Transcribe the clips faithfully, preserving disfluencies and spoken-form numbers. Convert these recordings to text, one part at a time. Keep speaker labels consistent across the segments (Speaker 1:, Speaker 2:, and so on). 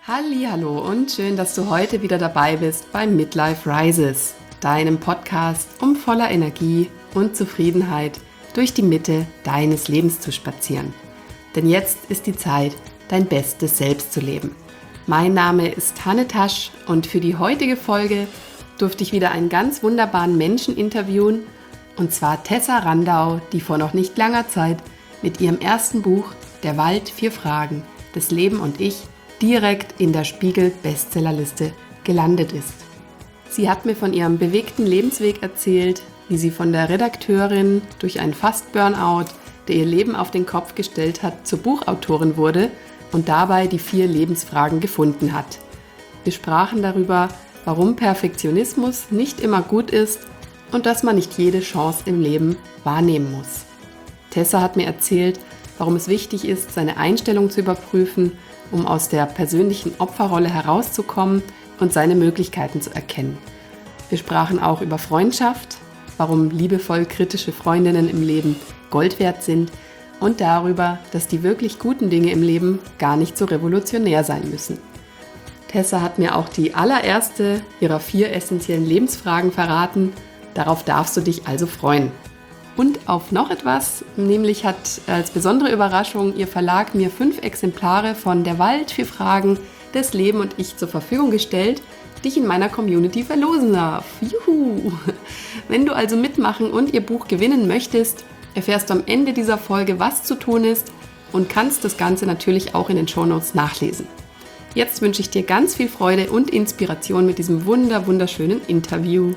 Speaker 1: Hallihallo und schön, dass du heute wieder dabei bist bei Midlife Rises, deinem Podcast, um voller Energie und Zufriedenheit durch die Mitte deines Lebens zu spazieren. Denn jetzt ist die Zeit, dein bestes Selbst zu leben. Mein Name ist Hanne Tasch und für die heutige Folge durfte ich wieder einen ganz wunderbaren Menschen interviewen, und zwar Tessa Randau, die vor noch nicht langer Zeit mit ihrem ersten Buch Der Wald, vier Fragen, das Leben und ich direkt in der Spiegel-Bestsellerliste gelandet ist. Sie hat mir von ihrem bewegten Lebensweg erzählt, wie sie von der Redakteurin durch einen Fast-Burnout, der ihr Leben auf den Kopf gestellt hat, zur Buchautorin wurde und dabei die vier Lebensfragen gefunden hat. Wir sprachen darüber, warum Perfektionismus nicht immer gut ist und dass man nicht jede Chance im Leben wahrnehmen muss. Tessa hat mir erzählt, warum es wichtig ist, seine Einstellung zu überprüfen, um aus der persönlichen Opferrolle herauszukommen und seine Möglichkeiten zu erkennen. Wir sprachen auch über Freundschaft, warum liebevoll kritische Freundinnen im Leben Gold wert sind und darüber, dass die wirklich guten Dinge im Leben gar nicht so revolutionär sein müssen. Tessa hat mir auch die allererste ihrer vier essentiellen Lebensfragen verraten. Darauf darfst du dich also freuen. Und auf noch etwas, nämlich hat als besondere Überraschung ihr Verlag mir fünf Exemplare von Der Wald, vier Fragen, das Leben und ich zur Verfügung gestellt, die ich in meiner Community verlosen darf. Juhu! Wenn du also mitmachen und ihr Buch gewinnen möchtest, erfährst du am Ende dieser Folge, was zu tun ist und kannst das Ganze natürlich auch in den Shownotes nachlesen. Jetzt wünsche ich dir ganz viel Freude und Inspiration mit diesem wunder wunderschönen Interview.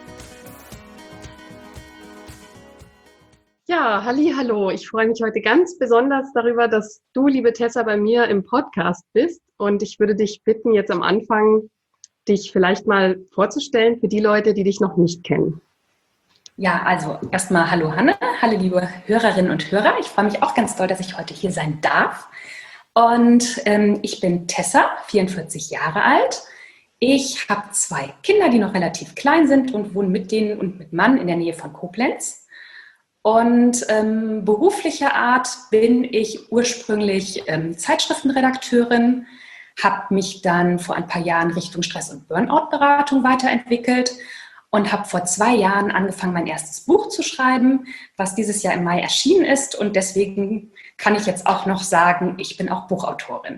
Speaker 1: Ja, hallihallo. Ich freue mich heute ganz besonders darüber, dass du, liebe Tessa, bei mir im Podcast bist. Und ich würde dich bitten, jetzt am Anfang dich vielleicht mal vorzustellen für die Leute, die dich noch nicht kennen.
Speaker 2: Ja, also erstmal hallo Hanne, hallo liebe Hörerinnen und Hörer. Ich freue mich auch ganz doll, dass ich heute hier sein darf. Und ähm, ich bin Tessa, vierundvierzig Jahre alt. Ich habe zwei Kinder, die noch relativ klein sind und wohne mit denen und mit Mann in der Nähe von Koblenz. Und ähm, beruflicher Art bin ich ursprünglich ähm, Zeitschriftenredakteurin, habe mich dann vor ein paar Jahren Richtung Stress- und Burnout-Beratung weiterentwickelt und habe vor zwei Jahren angefangen, mein erstes Buch zu schreiben, was dieses Jahr im Mai erschienen ist. Und deswegen kann ich jetzt auch noch sagen, ich bin auch Buchautorin.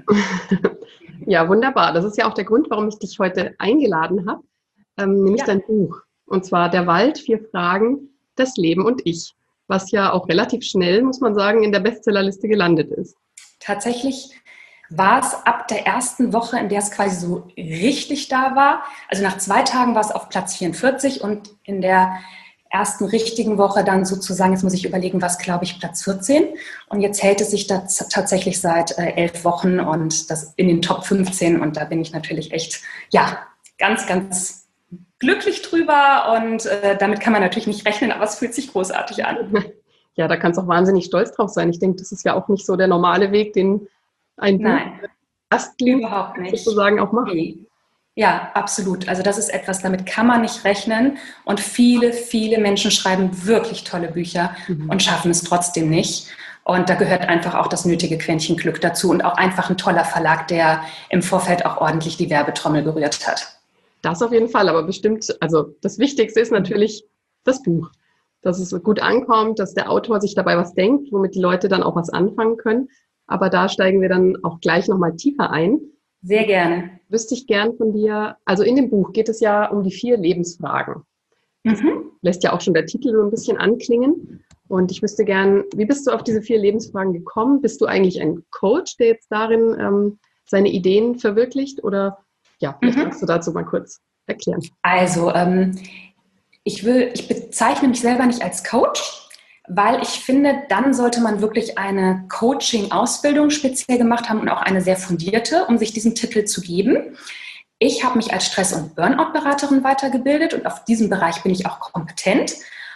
Speaker 1: Ja, wunderbar. Das ist ja auch der Grund, warum ich dich heute eingeladen habe, ähm, nämlich ja. Dein Buch. Und zwar Der Wald, vier Fragen, das Leben und ich. Was ja auch relativ schnell, muss man sagen, in der Bestsellerliste gelandet ist.
Speaker 2: Tatsächlich war es ab der ersten Woche, in der es quasi so richtig da war. Also nach zwei Tagen war es auf Platz vierundvierzig und in der ersten richtigen Woche dann sozusagen, jetzt muss ich überlegen, was glaube ich, Platz vierzehn. Und jetzt hält es sich da tatsächlich seit äh, elf Wochen und das in den Top fünfzehn. Und da bin ich natürlich echt, ja, ganz, ganz glücklich drüber und äh, damit kann man natürlich nicht rechnen, aber es fühlt sich großartig an.
Speaker 1: Ja, da kannst du auch wahnsinnig stolz drauf sein. Ich denke, das ist ja auch nicht so der normale Weg, den ein
Speaker 2: Nein,
Speaker 1: Erstling
Speaker 2: überhaupt nicht.
Speaker 1: sozusagen auch macht.
Speaker 2: Nee. Ja, absolut. Also das ist etwas, damit kann man nicht rechnen und viele, viele Menschen schreiben wirklich tolle Bücher mhm. und schaffen es trotzdem nicht. Und da gehört einfach auch das nötige Quäntchen Glück dazu und auch einfach ein toller Verlag, der im Vorfeld auch ordentlich die Werbetrommel gerührt hat.
Speaker 1: Das auf jeden Fall, aber bestimmt, also das Wichtigste ist natürlich das Buch, dass es gut ankommt, dass der Autor sich dabei was denkt, womit die Leute dann auch was anfangen können. Aber da steigen wir dann auch gleich nochmal tiefer ein.
Speaker 2: Sehr gerne.
Speaker 1: Wüsste ich gern von dir, also in dem Buch geht es ja um die vier Lebensfragen. Das mhm. lässt ja auch schon der Titel so ein bisschen anklingen. Und ich wüsste gern, wie bist du auf diese vier Lebensfragen gekommen? Bist du eigentlich ein Coach, der jetzt darin ähm, seine Ideen verwirklicht oder ja, vielleicht kannst du dazu mal kurz erklären.
Speaker 2: Also, ähm, ich will, ich bezeichne mich selber nicht als Coach, weil ich finde, dann sollte man wirklich eine Coaching-Ausbildung speziell gemacht haben und auch eine sehr fundierte, um sich diesen Titel zu geben. Ich habe mich als Stress- und Burnout-Beraterin weitergebildet und auf diesem Bereich bin ich auch kompetent.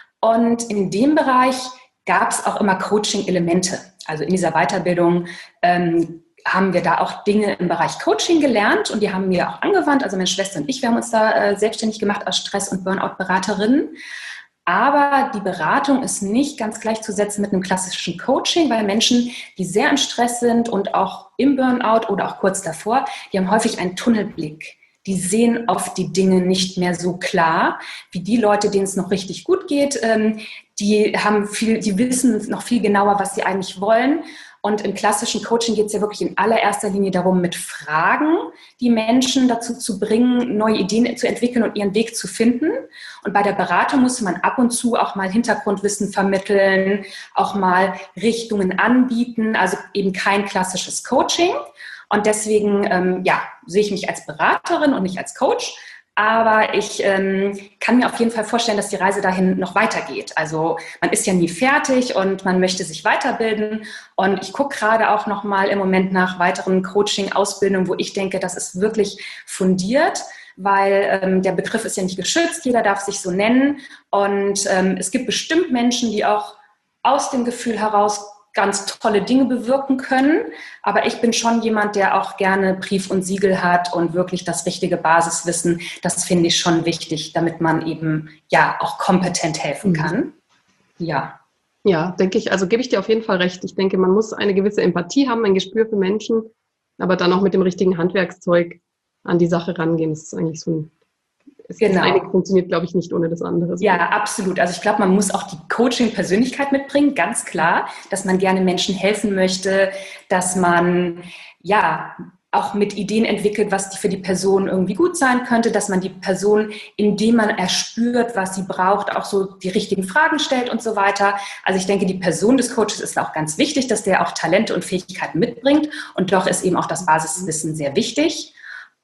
Speaker 2: Und in dem Bereich gab es auch immer Coaching-Elemente. Also in dieser Weiterbildung ähm, haben wir da auch Dinge im Bereich Coaching gelernt und die haben wir auch angewandt. Also meine Schwester und ich, wir haben uns da äh, selbstständig gemacht als Stress- und Burnout-Beraterinnen. Aber die Beratung ist nicht ganz gleichzusetzen mit einem klassischen Coaching, weil Menschen, die sehr im Stress sind und auch im Burnout oder auch kurz davor, die haben häufig einen Tunnelblick. Die sehen oft die Dinge nicht mehr so klar wie die Leute, denen es noch richtig gut geht. Die haben viel, die wissen noch viel genauer, was sie eigentlich wollen. Und im klassischen Coaching geht es ja wirklich in allererster Linie darum, mit Fragen die Menschen dazu zu bringen, neue Ideen zu entwickeln und ihren Weg zu finden. Und bei der Beratung muss man ab und zu auch mal Hintergrundwissen vermitteln, auch mal Richtungen anbieten, also eben kein klassisches Coaching. Und deswegen ähm, ja, sehe ich mich als Beraterin und nicht als Coach. Aber ich ähm, kann mir auf jeden Fall vorstellen, dass die Reise dahin noch weitergeht. Also man ist ja nie fertig und man möchte sich weiterbilden. Und ich gucke gerade auch noch mal im Moment nach weiteren Coaching-Ausbildungen, wo ich denke, das ist wirklich fundiert, weil ähm, der Begriff ist ja nicht geschützt. Jeder darf sich so nennen. Und ähm, es gibt bestimmt Menschen, die auch aus dem Gefühl heraus ganz tolle Dinge bewirken können. Aber ich bin schon jemand, der auch gerne Brief und Siegel hat und wirklich das richtige Basiswissen. Das finde ich schon wichtig, damit man eben ja auch kompetent helfen kann. Mhm. Ja.
Speaker 1: Ja, denke ich, also gebe ich dir auf jeden Fall recht. Ich denke, man muss eine gewisse Empathie haben, ein Gespür für Menschen, aber dann auch mit dem richtigen Handwerkszeug an die Sache rangehen. Das ist eigentlich so ein Genau. Das eine funktioniert, glaube ich, nicht ohne das andere.
Speaker 2: Ja, absolut. Also ich glaube, man muss auch die Coaching-Persönlichkeit mitbringen, ganz klar, dass man gerne Menschen helfen möchte, dass man ja auch mit Ideen entwickelt, was für die Person irgendwie gut sein könnte, dass man die Person, indem man erspürt, was sie braucht, auch so die richtigen Fragen stellt und so weiter. Also ich denke, die Person des Coaches ist auch ganz wichtig, dass der auch Talente und Fähigkeiten mitbringt. Und doch ist eben auch das Basiswissen sehr wichtig.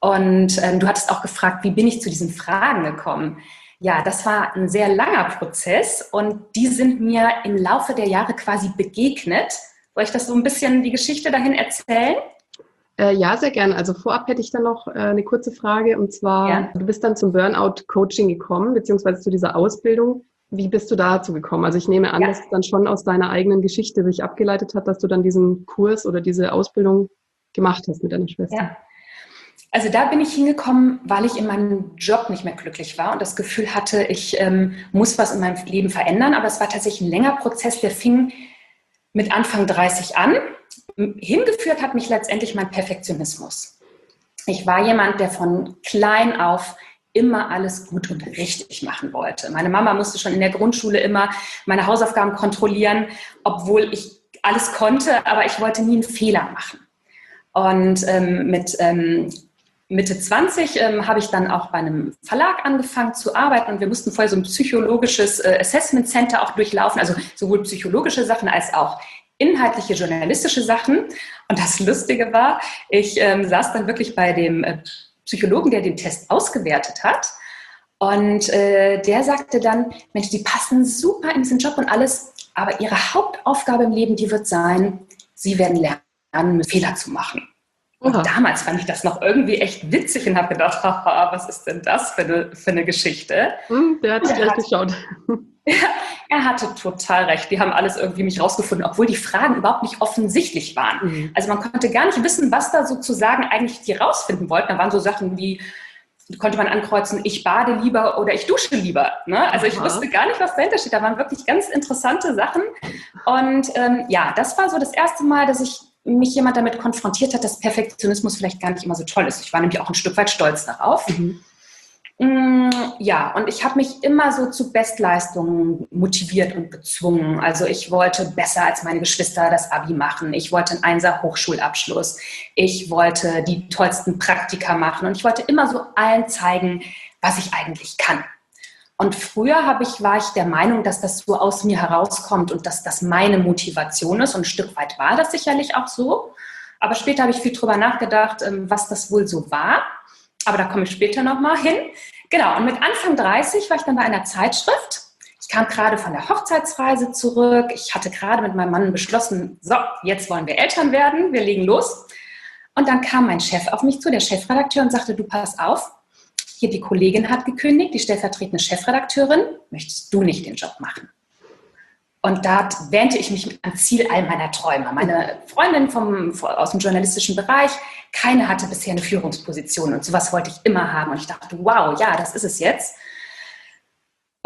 Speaker 2: Und ähm, du hattest auch gefragt, wie bin ich zu diesen Fragen gekommen? Ja, das war ein sehr langer Prozess und die sind mir im Laufe der Jahre quasi begegnet. Soll ich das so ein bisschen die Geschichte dahin erzählen?
Speaker 1: Äh, ja, sehr gerne. Also vorab hätte ich dann noch äh, eine kurze Frage und zwar, ja. Du bist dann zum Burnout-Coaching gekommen, beziehungsweise zu dieser Ausbildung. Wie bist du dazu gekommen? Also ich nehme an, ja. dass es dann schon aus deiner eigenen Geschichte sich abgeleitet hat, dass du dann diesen Kurs oder diese Ausbildung gemacht hast mit deiner Schwester.
Speaker 2: Ja. Also da bin ich hingekommen, weil ich in meinem Job nicht mehr glücklich war und das Gefühl hatte, ich ähm, muss was in meinem Leben verändern. Aber es war tatsächlich ein längerer Prozess, der fing mit Anfang dreißig an. Hingeführt hat mich letztendlich mein Perfektionismus. Ich war jemand, der von klein auf immer alles gut und richtig machen wollte. Meine Mama musste schon in der Grundschule immer meine Hausaufgaben kontrollieren, obwohl ich alles konnte, aber ich wollte nie einen Fehler machen. Und ähm, mit ähm, Mitte zwanzig ähm, habe ich dann auch bei einem Verlag angefangen zu arbeiten und wir mussten vorher so ein psychologisches äh, Assessment Center auch durchlaufen, also sowohl psychologische Sachen als auch inhaltliche journalistische Sachen. Und das Lustige war, ich ähm, saß dann wirklich bei dem äh, Psychologen, der den Test ausgewertet hat und äh, der sagte dann, Mensch, die passen super in diesen Job und alles, aber ihre Hauptaufgabe im Leben, die wird sein, sie werden lernen, Fehler zu machen. Und Aha. damals fand ich das noch irgendwie echt witzig und habe gedacht, haha, was ist denn das für eine, für eine Geschichte?
Speaker 1: Hm, der hat sich gleich geschaut.
Speaker 2: Er hatte total recht. Die haben alles irgendwie mich rausgefunden, obwohl die Fragen überhaupt nicht offensichtlich waren. Mhm. Also man konnte gar nicht wissen, was da sozusagen eigentlich die rausfinden wollten. Da waren so Sachen wie, konnte man ankreuzen, ich bade lieber oder ich dusche lieber. Ne? Also ich Aha. wusste gar nicht, was dahinter steht. Da waren wirklich ganz interessante Sachen. Und ähm, ja, das war so das erste Mal, dass ich mich jemand damit konfrontiert hat, dass Perfektionismus vielleicht gar nicht immer so toll ist. Ich war nämlich auch ein Stück weit stolz darauf. Mhm. Ja, und ich habe mich immer so zu Bestleistungen motiviert und gezwungen. Also ich wollte besser als meine Geschwister das Abi machen. Ich wollte einen Einser Hochschulabschluss. Ich wollte die tollsten Praktika machen. Und ich wollte immer so allen zeigen, was ich eigentlich kann. Und früher habe ich, war ich der Meinung, dass das so aus mir herauskommt und dass das meine Motivation ist. Und ein Stück weit war das sicherlich auch so. Aber später habe ich viel drüber nachgedacht, was das wohl so war. Aber da komme ich später nochmal hin. Genau, und mit Anfang dreißig war ich dann bei einer Zeitschrift. Ich kam gerade von der Hochzeitsreise zurück. Ich hatte gerade mit meinem Mann beschlossen, so, jetzt wollen wir Eltern werden, wir legen los. Und dann kam mein Chef auf mich zu, der Chefredakteur, und sagte, du pass auf, hier die Kollegin hat gekündigt, die stellvertretende Chefredakteurin, möchtest du nicht den Job machen? Und da wähnte ich mich am Ziel all meiner Träume. Meine Freundin vom, aus dem journalistischen Bereich, keine hatte bisher eine Führungsposition und sowas wollte ich immer haben. Und ich dachte, wow, ja, das ist es jetzt.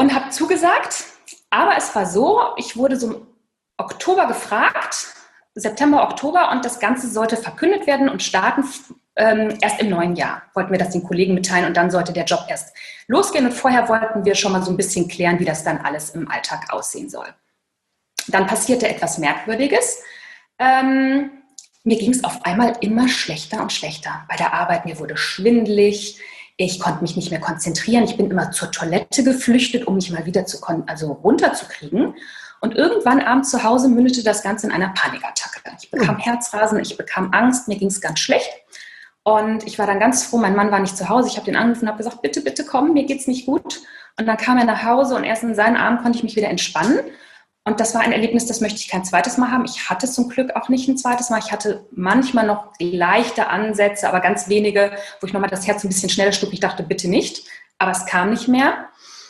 Speaker 2: und habe zugesagt. Aber es war so, ich wurde so im Oktober gefragt, September, Oktober, und das Ganze sollte verkündet werden und starten ähm, erst im neuen Jahr. Wollten wir das den Kollegen mitteilen und dann sollte der Job erst losgehen. Und vorher wollten wir schon mal so ein bisschen klären, wie das dann alles im Alltag aussehen soll. Dann passierte etwas Merkwürdiges. Ähm, mir ging es auf einmal immer schlechter und schlechter bei der Arbeit. Mir wurde schwindelig. Ich konnte mich nicht mehr konzentrieren. Ich bin immer zur Toilette geflüchtet, um mich mal wieder zu kon- also runterzukriegen. Und irgendwann abends zu Hause mündete das Ganze in einer Panikattacke. Ich bekam Herzrasen, ich bekam Angst, mir ging es ganz schlecht. Und ich war dann ganz froh, mein Mann war nicht zu Hause. Ich habe den angerufen und habe gesagt, bitte, bitte komm, mir geht's nicht gut. Und dann kam er nach Hause und erst in seinen Armen konnte ich mich wieder entspannen. Und das war ein Erlebnis, das möchte ich kein zweites Mal haben. Ich hatte zum Glück auch nicht ein zweites Mal. Ich hatte manchmal noch leichte Ansätze, aber ganz wenige, wo ich nochmal das Herz ein bisschen schneller schlug. Ich dachte, bitte nicht. Aber es kam nicht mehr.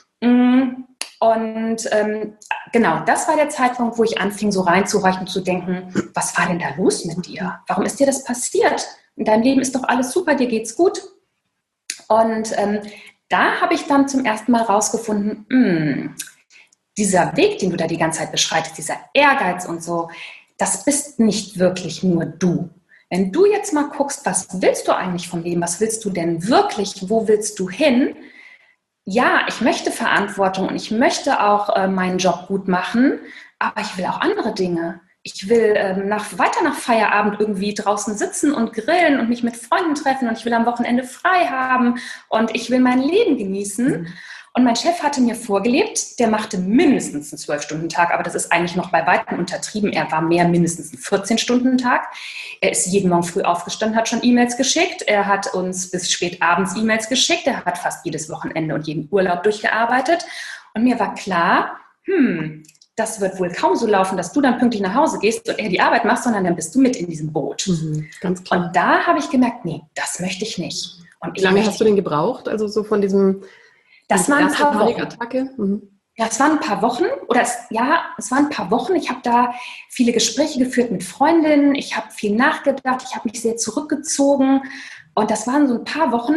Speaker 2: Und ähm, genau, das war der Zeitpunkt, wo ich anfing, so reinzuhorchen und zu denken, was war denn da los mit dir? Warum ist dir das passiert? In deinem Leben ist doch alles super, dir geht's gut. Und ähm, da habe ich dann zum ersten Mal rausgefunden, mh, dieser Weg, den du da die ganze Zeit beschreitest, dieser Ehrgeiz und so, das bist nicht wirklich nur du. Wenn du jetzt mal guckst, was willst du eigentlich vom Leben? Was willst du denn wirklich? Wo willst du hin? Ja, ich möchte Verantwortung und ich möchte auch äh, meinen Job gut machen, aber ich will auch andere Dinge. Ich will ähm, nach, weiter nach Feierabend irgendwie draußen sitzen und grillen und mich mit Freunden treffen und ich will am Wochenende frei haben und ich will mein Leben genießen. Mhm. Und mein Chef hatte mir vorgelebt, der machte mindestens einen zwölf-Stunden-Tag, aber das ist eigentlich noch bei weitem untertrieben. Er war mehr mindestens ein vierzehn-Stunden-Tag. Er ist jeden Morgen früh aufgestanden, hat schon E-Mails geschickt. Er hat uns bis spät abends E-Mails geschickt. Er hat fast jedes Wochenende und jeden Urlaub durchgearbeitet. Und mir war klar, hm, das wird wohl kaum so laufen, dass du dann pünktlich nach Hause gehst und er die Arbeit macht, sondern dann bist du mit in diesem Boot.
Speaker 1: Mhm, ganz klar.
Speaker 2: Und da habe ich gemerkt, nee, das möchte ich nicht. Und
Speaker 1: Wie lange hast du denn gebraucht? Also so von diesem...
Speaker 2: Das waren ein paar Wochen.
Speaker 1: Mhm.
Speaker 2: Ja, es waren ein paar Wochen. Oder es, ja, es waren ein paar Wochen. Ich habe da viele Gespräche geführt mit Freundinnen. Ich habe viel nachgedacht. Ich habe mich sehr zurückgezogen. Und das waren so ein paar Wochen.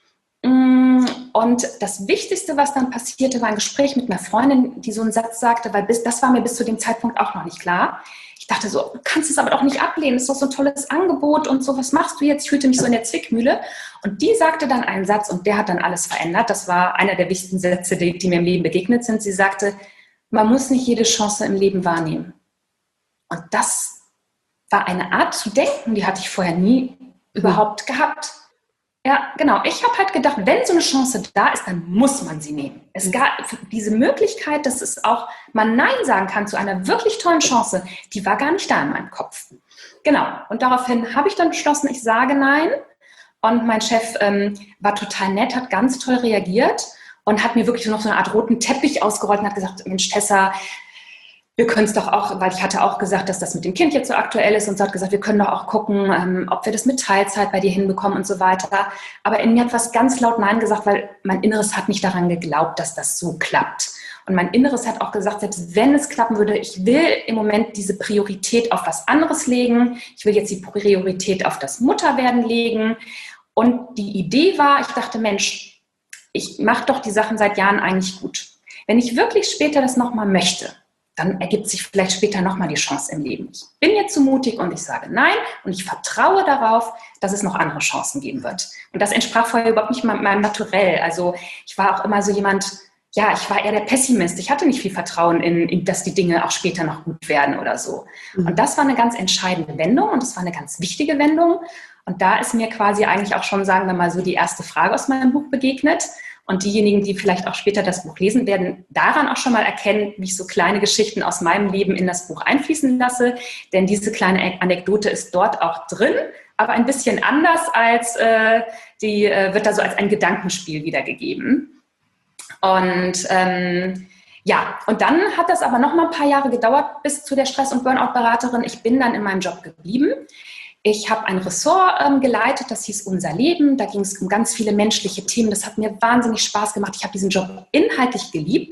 Speaker 2: Und das Wichtigste, was dann passierte, war ein Gespräch mit einer Freundin, die so einen Satz sagte, weil bis, das war mir bis zu dem Zeitpunkt auch noch nicht klar. Ich dachte so, du kannst es aber doch nicht ablehnen, das ist doch so ein tolles Angebot und so, was machst du jetzt? Ich fühlte mich so in der Zwickmühle. Und die sagte dann einen Satz und der hat dann alles verändert. Das war einer der wichtigsten Sätze, die, die mir im Leben begegnet sind. Sie sagte, man muss nicht jede Chance im Leben wahrnehmen. Und das war eine Art zu denken, die hatte ich vorher nie mhm. überhaupt gehabt. Ja, genau. Ich habe halt gedacht, wenn so eine Chance da ist, dann muss man sie nehmen. Es gab diese Möglichkeit, dass es auch man Nein sagen kann zu einer wirklich tollen Chance, die war gar nicht da in meinem Kopf. Genau. Und daraufhin habe ich dann beschlossen, ich sage Nein. Und mein Chef ähm, war total nett, hat ganz toll reagiert und hat mir wirklich noch so eine Art roten Teppich ausgerollt und hat gesagt, Mensch, Tessa, wir können es doch auch, weil ich hatte auch gesagt, dass das mit dem Kind jetzt so aktuell ist und so hat gesagt, wir können doch auch gucken, ähm, ob wir das mit Teilzeit bei dir hinbekommen und so weiter. Aber in mir hat was ganz laut Nein gesagt, weil mein Inneres hat nicht daran geglaubt, dass das so klappt. Und mein Inneres hat auch gesagt, selbst wenn es klappen würde, ich will im Moment diese Priorität auf was anderes legen. Ich will jetzt die Priorität auf das Mutterwerden legen. Und die Idee war, ich dachte, Mensch, ich mache doch die Sachen seit Jahren eigentlich gut. Wenn ich wirklich später das nochmal möchte, dann ergibt sich vielleicht später nochmal die Chance im Leben. Ich bin jetzt zu mutig und ich sage nein und ich vertraue darauf, dass es noch andere Chancen geben wird. Und das entsprach vorher überhaupt nicht meinem Naturell. Also ich war auch immer so jemand, ja, ich war eher der Pessimist. Ich hatte nicht viel Vertrauen in, in dass die Dinge auch später noch gut werden oder so. Mhm. Und das war eine ganz entscheidende Wendung und das war eine ganz wichtige Wendung. Und da ist mir quasi eigentlich auch schon, sagen wir mal so, die erste Frage aus meinem Buch begegnet. Und diejenigen, die vielleicht auch später das Buch lesen, werden daran auch schon mal erkennen, wie ich so kleine Geschichten aus meinem Leben in das Buch einfließen lasse. Denn diese kleine Anekdote ist dort auch drin, aber ein bisschen anders als äh, die äh, wird da so als ein Gedankenspiel wiedergegeben. Und ähm, ja, und dann hat das aber noch mal ein paar Jahre gedauert bis zu der Stress- und Burnout-Beraterin. Ich bin dann in meinem Job geblieben. Ich habe ein Ressort ähm, geleitet, das hieß Unser Leben. Da ging es um ganz viele menschliche Themen. Das hat mir wahnsinnig Spaß gemacht. Ich habe diesen Job inhaltlich geliebt.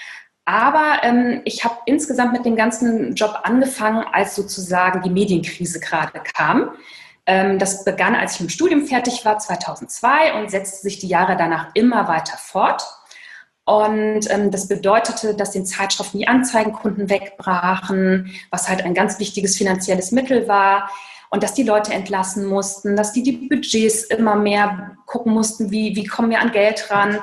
Speaker 2: Aber ähm, ich habe insgesamt mit dem ganzen Job angefangen, als sozusagen die Medienkrise gerade kam. Ähm, das begann, als ich im Studium fertig war, zweitausendzwei und setzte sich die Jahre danach immer weiter fort. Und ähm, das bedeutete, dass den Zeitschriften die Anzeigenkunden wegbrachen, was halt ein ganz wichtiges finanzielles Mittel war. Und dass die Leute entlassen mussten, dass die die Budgets immer mehr gucken mussten, wie, wie kommen wir an Geld ran.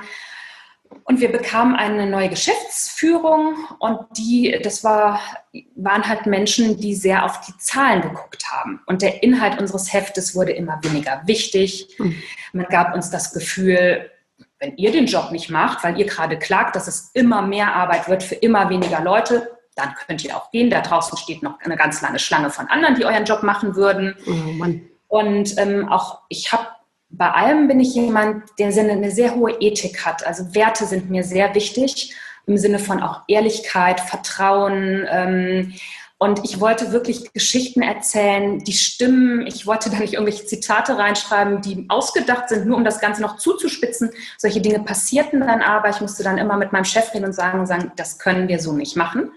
Speaker 2: Und wir bekamen eine neue Geschäftsführung und die, das war, waren halt Menschen, die sehr auf die Zahlen geguckt haben. Und der Inhalt unseres Heftes wurde immer weniger wichtig. Mhm. Man gab uns das Gefühl, wenn ihr den Job nicht macht, weil ihr gerade klagt, dass es immer mehr Arbeit wird für immer weniger Leute, dann könnt ihr auch gehen. Da draußen steht noch eine ganz lange Schlange von anderen, die euren Job machen würden. Oh Mann. Und ähm, auch ich habe, bei allem bin ich jemand, der eine sehr hohe Ethik hat. Also Werte sind mir sehr wichtig, im Sinne von auch Ehrlichkeit, Vertrauen. Ähm, und ich wollte wirklich Geschichten erzählen, die stimmen. Ich wollte da nicht irgendwelche Zitate reinschreiben, die ausgedacht sind, nur um das Ganze noch zuzuspitzen. Solche Dinge passierten dann aber. Ich musste dann immer mit meinem Chef reden und sagen, und sagen, das können wir so nicht machen.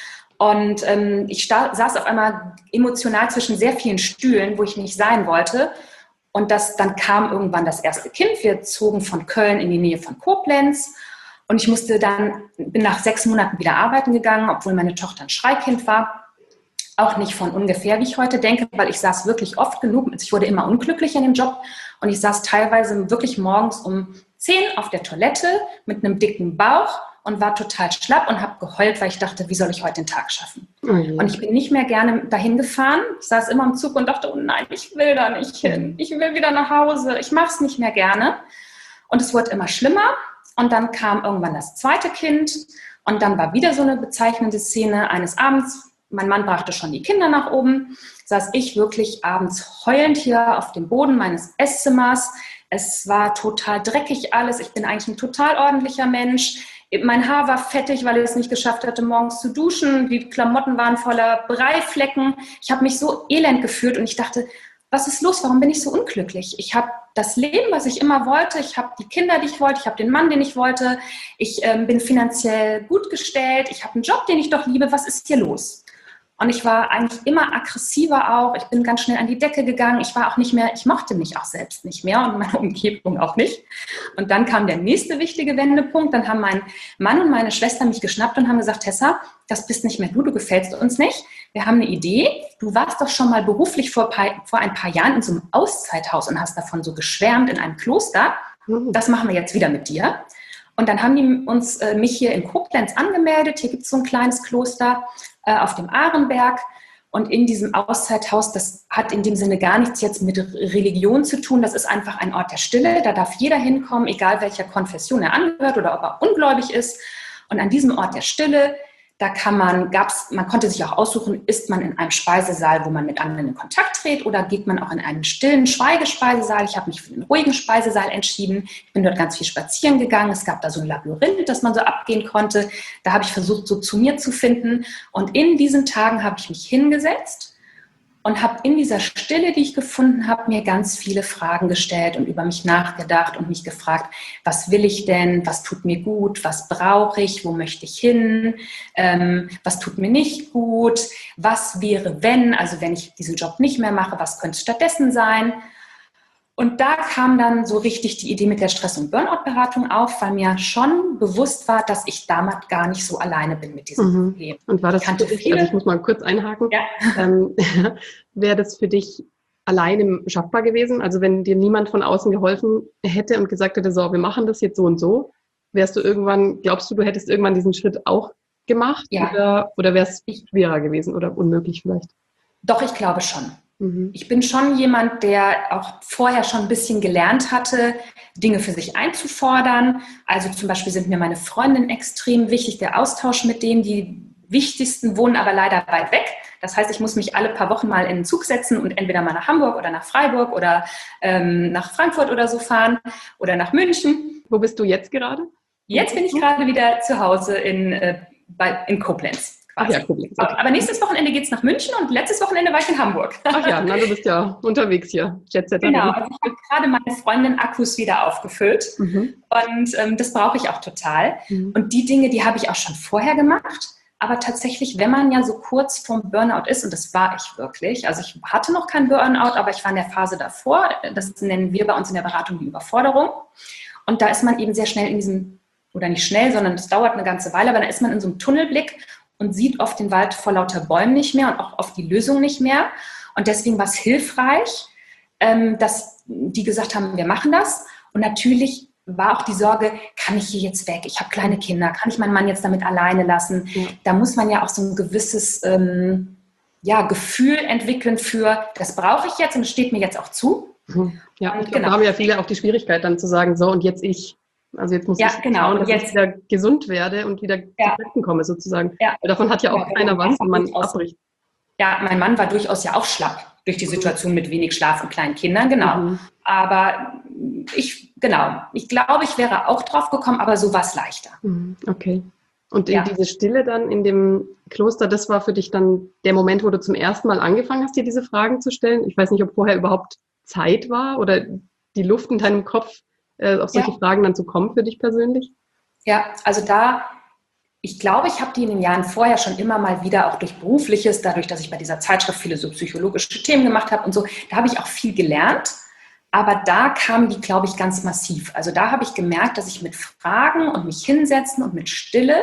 Speaker 2: Und ähm, ich sta- saß auf einmal emotional zwischen sehr vielen Stühlen, wo ich nicht sein wollte. Und das, dann kam irgendwann das erste Kind. Wir zogen von Köln in die Nähe von Koblenz. Und ich musste dann, bin nach sechs Monaten wieder arbeiten gegangen, obwohl meine Tochter ein Schreikind war. Auch nicht von ungefähr, wie ich heute denke, weil ich saß wirklich oft genug. Ich wurde immer unglücklicher in dem Job. Und ich saß teilweise wirklich morgens um zehn auf der Toilette mit einem dicken Bauch und war total schlapp und habe geheult, weil ich dachte, wie soll ich heute den Tag schaffen? Mhm. Und ich bin nicht mehr gerne dahin gefahren. Ich saß immer im Zug und dachte, oh nein, ich will da nicht hin. Ich will wieder nach Hause. Ich mache es nicht mehr gerne. Und es wurde immer schlimmer. Und dann kam irgendwann das zweite Kind. Und dann war wieder so eine bezeichnende Szene eines Abends. Mein Mann brachte schon die Kinder nach oben. Saß ich wirklich abends heulend hier auf dem Boden meines Esszimmers. Es war total dreckig alles. Ich bin eigentlich ein total ordentlicher Mensch. Mein Haar war fettig, weil ich es nicht geschafft hatte, morgens zu duschen. Die Klamotten waren voller Breiflecken. Ich habe mich so elend gefühlt und ich dachte, was ist los? Warum bin ich so unglücklich? Ich habe das Leben, was ich immer wollte. Ich habe die Kinder, die ich wollte. Ich habe den Mann, den ich wollte. Ich ähm, bin finanziell gut gestellt. Ich habe einen Job, den ich doch liebe. Was ist hier los? Und ich war eigentlich immer aggressiver auch. Ich bin ganz schnell an die Decke gegangen. Ich war auch nicht mehr, ich mochte mich auch selbst nicht mehr und meine Umgebung auch nicht. Und dann kam der nächste wichtige Wendepunkt. Dann haben mein Mann und meine Schwester mich geschnappt und haben gesagt, Tessa, das bist nicht mehr du, du gefällst uns nicht. Wir haben eine Idee. Du warst doch schon mal beruflich vor, vor ein paar Jahren in so einem Auszeithaus und hast davon so geschwärmt in einem Kloster. Das machen wir jetzt wieder mit dir. Und dann haben die uns, äh, mich hier in Koblenz angemeldet. Hier gibt es so ein kleines Kloster äh, auf dem Ahrenberg. Und in diesem Auszeithaus, das hat in dem Sinne gar nichts jetzt mit Religion zu tun. Das ist einfach ein Ort der Stille. Da darf jeder hinkommen, egal welcher Konfession er angehört oder ob er ungläubig ist. Und an diesem Ort der Stille, da kann man, gab's, man konnte sich auch aussuchen, ist man in einem Speisesaal, wo man mit anderen in Kontakt tritt, oder geht man auch in einen stillen Schweigespeisesaal. Ich habe mich für den ruhigen Speisesaal entschieden. Ich bin dort ganz viel spazieren gegangen. Es gab da so ein Labyrinth, das man so abgehen konnte. Da habe ich versucht, so zu mir zu finden. Und in diesen Tagen habe ich mich hingesetzt und habe in dieser Stille, die ich gefunden habe, mir ganz viele Fragen gestellt und über mich nachgedacht und mich gefragt, was will ich denn, was tut mir gut, was brauche ich, wo möchte ich hin, ähm, was tut mir nicht gut, was wäre, wenn, also wenn ich diesen Job nicht mehr mache, was könnte stattdessen sein? Und da kam dann so richtig die Idee mit der Stress- und Burnout-Beratung auf, weil mir schon bewusst war, dass ich damals gar nicht so alleine bin mit diesem
Speaker 1: mhm.
Speaker 2: Problem.
Speaker 1: Und war das für dich, viele, also ich muss mal kurz einhaken, ja. ähm, wäre das für dich alleine schaffbar gewesen? Also wenn dir niemand von außen geholfen hätte und gesagt hätte, so, wir machen das jetzt so und so, wärst du irgendwann, glaubst du, du hättest irgendwann diesen Schritt auch gemacht? Ja. Oder, oder wäre es schwerer gewesen oder unmöglich vielleicht?
Speaker 2: Doch, ich glaube schon. Ich bin schon jemand, der auch vorher schon ein bisschen gelernt hatte, Dinge für sich einzufordern. Also zum Beispiel sind mir meine Freundinnen extrem wichtig, der Austausch mit denen. Die wichtigsten wohnen aber leider weit weg. Das heißt, ich muss mich alle paar Wochen mal in den Zug setzen und entweder mal nach Hamburg oder nach Freiburg oder ähm, nach Frankfurt oder so fahren oder nach München.
Speaker 1: Wo bist du jetzt gerade?
Speaker 2: Jetzt bin ich gerade wieder zu Hause in, äh, bei, in Koblenz.
Speaker 1: Ach ja, Koblenz.
Speaker 2: Okay. Aber nächstes Wochenende geht es nach München und letztes Wochenende war ich in Hamburg.
Speaker 1: Ach ja, na, du bist ja unterwegs hier. Jet-Setter.
Speaker 2: Genau, also ich habe gerade meine Freundin Akkus wieder aufgefüllt mhm. und ähm, das brauche ich auch total. Mhm. Und die Dinge, die habe ich auch schon vorher gemacht. Aber tatsächlich, wenn man ja so kurz vorm Burnout ist, und das war ich wirklich, also ich hatte noch kein Burnout, aber ich war in der Phase davor, das nennen wir bei uns in der Beratung die Überforderung. Und da ist man eben sehr schnell in diesem oder nicht schnell, sondern es dauert eine ganze Weile, aber dann ist man in so einem Tunnelblick und sieht oft den Wald vor lauter Bäumen nicht mehr und auch oft die Lösung nicht mehr. Und deswegen war es hilfreich, ähm, dass die gesagt haben, wir machen das. Und natürlich war auch die Sorge, kann ich hier jetzt weg? Ich habe kleine Kinder, kann ich meinen Mann jetzt damit alleine lassen? Ja. Da muss man ja auch so ein gewisses ähm, ja, Gefühl entwickeln für, das brauche ich jetzt und es steht mir jetzt auch zu.
Speaker 1: Ja, und ich glaube, genau. Da haben ja viele auch die Schwierigkeit dann zu sagen, so und jetzt ich. Also jetzt muss
Speaker 2: ja,
Speaker 1: ich
Speaker 2: genau.
Speaker 1: schauen, dass
Speaker 2: jetzt,
Speaker 1: ich wieder gesund werde und wieder
Speaker 2: ja.
Speaker 1: zu Kräften komme sozusagen.
Speaker 2: Ja.
Speaker 1: Weil davon hat ja auch ja, keiner was, wenn man abbricht.
Speaker 2: Ja, mein Mann war durchaus ja auch schlapp durch die Situation mit wenig Schlaf und kleinen Kindern, genau. Mhm. Aber ich, genau, ich glaube, ich wäre auch drauf gekommen, aber so war es leichter.
Speaker 1: Mhm. Okay. Und ja. diese Stille dann in dem Kloster, das war für dich dann der Moment, wo du zum ersten Mal angefangen hast, dir diese Fragen zu stellen? Ich weiß nicht, ob vorher überhaupt Zeit war oder die Luft in deinem Kopf, äh, auf solche ja. Fragen dann zu kommen für dich persönlich?
Speaker 2: Ja, also da, ich glaube, ich habe die in den Jahren vorher schon immer mal wieder, auch durch Berufliches, dadurch, dass ich bei dieser Zeitschrift viele so psychologische Themen gemacht habe und so, da habe ich auch viel gelernt. Aber da kamen die, glaube ich, ganz massiv. Also da habe ich gemerkt, dass ich mit Fragen und mich hinsetzen und mit Stille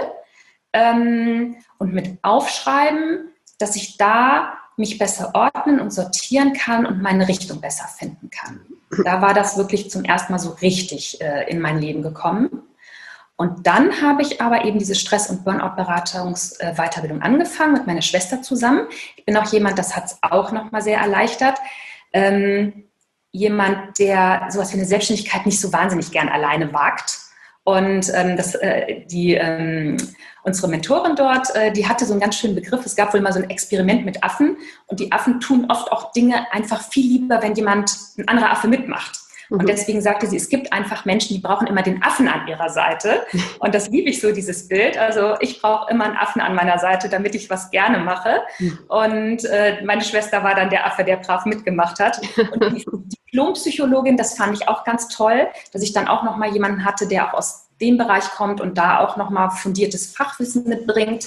Speaker 2: ähm, und mit Aufschreiben, dass ich da mich besser ordnen und sortieren kann und meine Richtung besser finden kann. Da war das wirklich zum ersten Mal so richtig äh, in mein Leben gekommen. Und dann habe ich aber eben diese Stress- und Burnout-Beratungs-Weiterbildung angefangen mit meiner Schwester zusammen. Ich bin auch jemand, das hat es auch nochmal sehr erleichtert. Ähm, jemand, der sowas wie eine Selbstständigkeit nicht so wahnsinnig gern alleine wagt. Und ähm, das, äh, die, ähm, unsere Mentorin dort, äh, die hatte so einen ganz schönen Begriff. Es gab wohl mal so ein Experiment mit Affen. Und die Affen tun oft auch Dinge einfach viel lieber, wenn jemand, ein anderer Affe mitmacht. Und deswegen sagte sie, es gibt einfach Menschen, die brauchen immer den Affen an ihrer Seite. Und das liebe ich so, dieses Bild. Also ich brauche immer einen Affen an meiner Seite, damit ich was gerne mache. Und äh, meine Schwester war dann der Affe, der brav mitgemacht hat. Und die Diplompsychologin, das fand ich auch ganz toll, dass ich dann auch nochmal jemanden hatte, der auch aus dem Bereich kommt und da auch nochmal fundiertes Fachwissen mitbringt.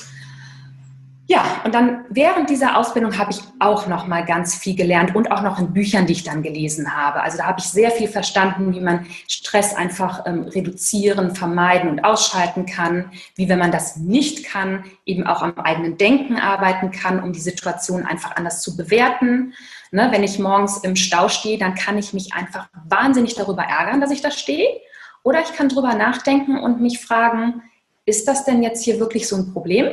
Speaker 2: Ja, und dann während dieser Ausbildung habe ich auch noch mal ganz viel gelernt und auch noch in Büchern, die ich dann gelesen habe. Also da habe ich sehr viel verstanden, wie man Stress einfach ähm, reduzieren, vermeiden und ausschalten kann, wie, wenn man das nicht kann, eben auch am eigenen Denken arbeiten kann, um die Situation einfach anders zu bewerten. Ne, wenn ich morgens im Stau stehe, dann kann ich mich einfach wahnsinnig darüber ärgern, dass ich da stehe. Oder ich kann drüber nachdenken und mich fragen, ist das denn jetzt hier wirklich so ein Problem?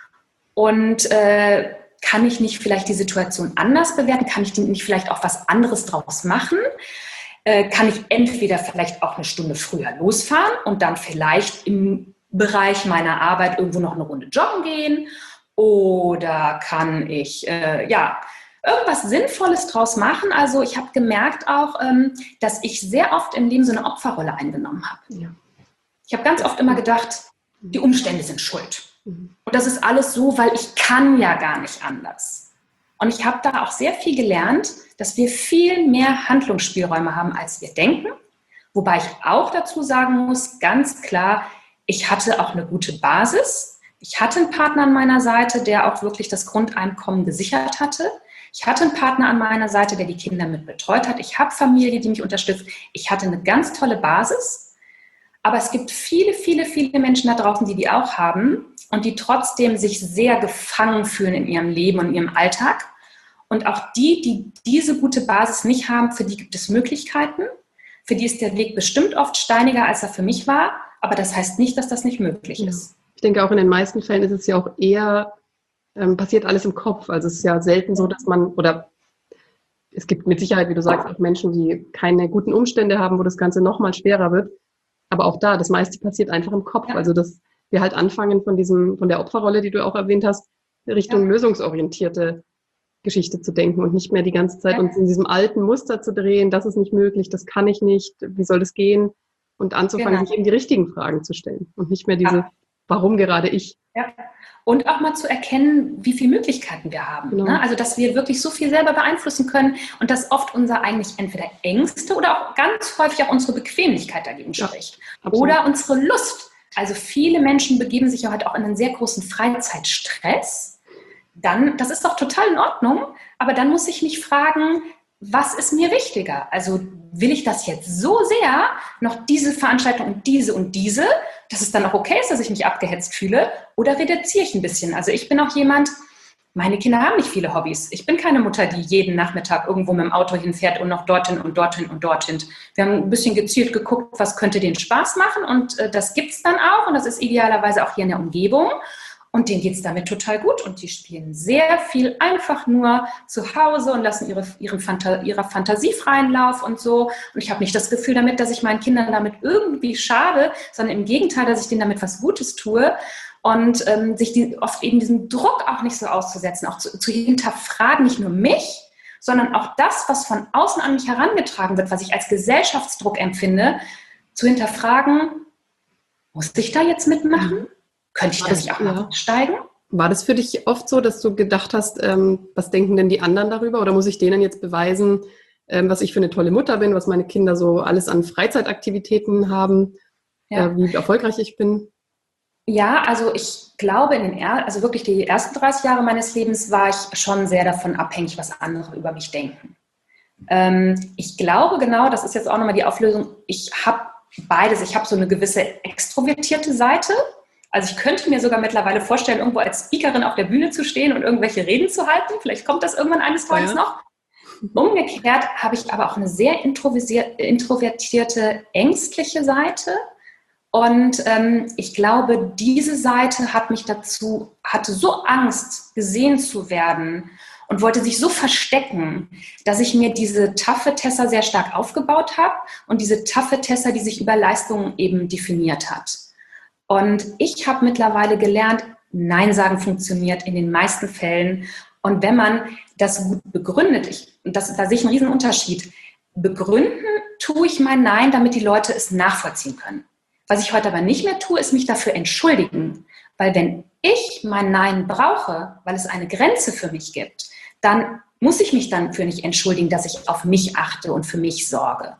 Speaker 2: Und äh, kann ich nicht vielleicht die Situation anders bewerten? Kann ich nicht vielleicht auch was anderes draus machen? Äh, kann ich entweder vielleicht auch eine Stunde früher losfahren und dann vielleicht im Bereich meiner Arbeit irgendwo noch eine Runde joggen gehen? Oder kann ich äh, ja irgendwas Sinnvolles draus machen? Also ich habe gemerkt auch, ähm, dass ich sehr oft im Leben so eine Opferrolle eingenommen habe. Ja. Ich habe ganz oft immer gedacht, die Umstände sind schuld. Und das ist alles so, weil ich kann ja gar nicht anders. Und ich habe da auch sehr viel gelernt, dass wir viel mehr Handlungsspielräume haben, als wir denken. Wobei ich auch dazu sagen muss, ganz klar, ich hatte auch eine gute Basis. Ich hatte einen Partner an meiner Seite, der auch wirklich das Grundeinkommen gesichert hatte. Ich hatte einen Partner an meiner Seite, der die Kinder mit betreut hat. Ich habe Familie, die mich unterstützt. Ich hatte eine ganz tolle Basis. Aber es gibt viele, viele, viele Menschen da draußen, die die auch haben und die trotzdem sich sehr gefangen fühlen in ihrem Leben und in ihrem Alltag. Und auch die, die diese gute Basis nicht haben, für die gibt es Möglichkeiten. Für die ist der Weg bestimmt oft steiniger, als er für mich war. Aber das heißt nicht, dass das nicht möglich ist.
Speaker 1: Ich denke, auch in den meisten Fällen ist es ja auch eher, ähm, passiert alles im Kopf. Also es ist ja selten so, dass man, oder es gibt mit Sicherheit, wie du sagst, auch Menschen, die keine guten Umstände haben, wo das Ganze noch mal schwerer wird. Aber auch da, das meiste passiert einfach im Kopf. Ja. Also, dass wir halt anfangen von diesem, von der Opferrolle, die du auch erwähnt hast, Richtung ja. lösungsorientierte Geschichte zu denken und nicht mehr die ganze Zeit ja. uns in diesem alten Muster zu drehen, das ist nicht möglich, das kann ich nicht, wie soll das gehen? Und anzufangen, genau. sich eben die richtigen Fragen zu stellen und nicht mehr diese, ja. warum gerade ich?
Speaker 2: Ja. Und auch mal zu erkennen, wie viele Möglichkeiten wir haben. Genau. Ne? Also, dass wir wirklich so viel selber beeinflussen können und dass oft unser eigentlich entweder Ängste oder auch ganz häufig auch unsere Bequemlichkeit dagegen spricht. Ja, oder unsere Lust. Also viele Menschen begeben sich ja heute auch in einen sehr großen Freizeitstress. Dann, das ist doch total in Ordnung, aber dann muss ich mich fragen, was ist mir wichtiger? Also will ich das jetzt so sehr, noch diese Veranstaltung und diese und diese, dass es dann auch okay ist, dass ich mich abgehetzt fühle, oder reduziere ich ein bisschen? Also ich bin auch jemand, meine Kinder haben nicht viele Hobbys. Ich bin keine Mutter, die jeden Nachmittag irgendwo mit dem Auto hinfährt und noch dorthin und dorthin und dorthin. Wir haben ein bisschen gezielt geguckt, was könnte denen Spaß machen, und äh, das gibt es dann auch, und das ist idealerweise auch hier in der Umgebung. Und denen geht es damit total gut, und die spielen sehr viel einfach nur zu Hause und lassen ihre, ihre Phanta- ihrer Fantasie freien Lauf und so. Und ich habe nicht das Gefühl damit, dass ich meinen Kindern damit irgendwie schade, sondern im Gegenteil, dass ich denen damit was Gutes tue. Und ähm, sich die, oft eben diesen Druck auch nicht so auszusetzen, auch zu, zu hinterfragen, nicht nur mich, sondern auch das, was von außen an mich herangetragen wird, was ich als Gesellschaftsdruck empfinde, zu hinterfragen, muss ich da jetzt mitmachen? Könnte ich da nicht auch mal steigen?
Speaker 1: War das für dich oft so, dass du gedacht hast, ähm, was denken denn die anderen darüber? Oder muss ich denen jetzt beweisen, ähm, was ich für eine tolle Mutter bin, was meine Kinder so alles an Freizeitaktivitäten haben,
Speaker 2: Ja.
Speaker 1: äh, wie erfolgreich ich bin?
Speaker 2: Ja, also ich glaube, in den er- also wirklich die ersten dreißig Jahre meines Lebens war ich schon sehr davon abhängig, was andere über mich denken. Ähm, ich glaube genau, das ist jetzt auch nochmal die Auflösung, ich habe beides. Ich habe so eine gewisse extrovertierte Seite. Also ich könnte mir sogar mittlerweile vorstellen, irgendwo als Speakerin auf der Bühne zu stehen und irgendwelche Reden zu halten. Vielleicht kommt das irgendwann eines Tages
Speaker 1: Ja.
Speaker 2: noch. Umgekehrt habe ich aber auch eine sehr introvertierte, ängstliche Seite. Und ähm, ich glaube, diese Seite hat mich dazu, hatte so Angst, gesehen zu werden und wollte sich so verstecken, dass ich mir diese taffe Tessa sehr stark aufgebaut habe, und diese taffe Tessa, die sich über Leistungen eben definiert hat. Und ich habe mittlerweile gelernt, Nein sagen funktioniert in den meisten Fällen. Und wenn man das gut begründet, ich, das, da sehe ich einen riesen Unterschied. Begründen tue ich mein Nein, damit die Leute es nachvollziehen können. Was ich heute aber nicht mehr tue, ist mich dafür entschuldigen. Weil wenn ich mein Nein brauche, weil es eine Grenze für mich gibt, dann muss ich mich dafür nicht entschuldigen, dass ich auf mich achte und für mich sorge.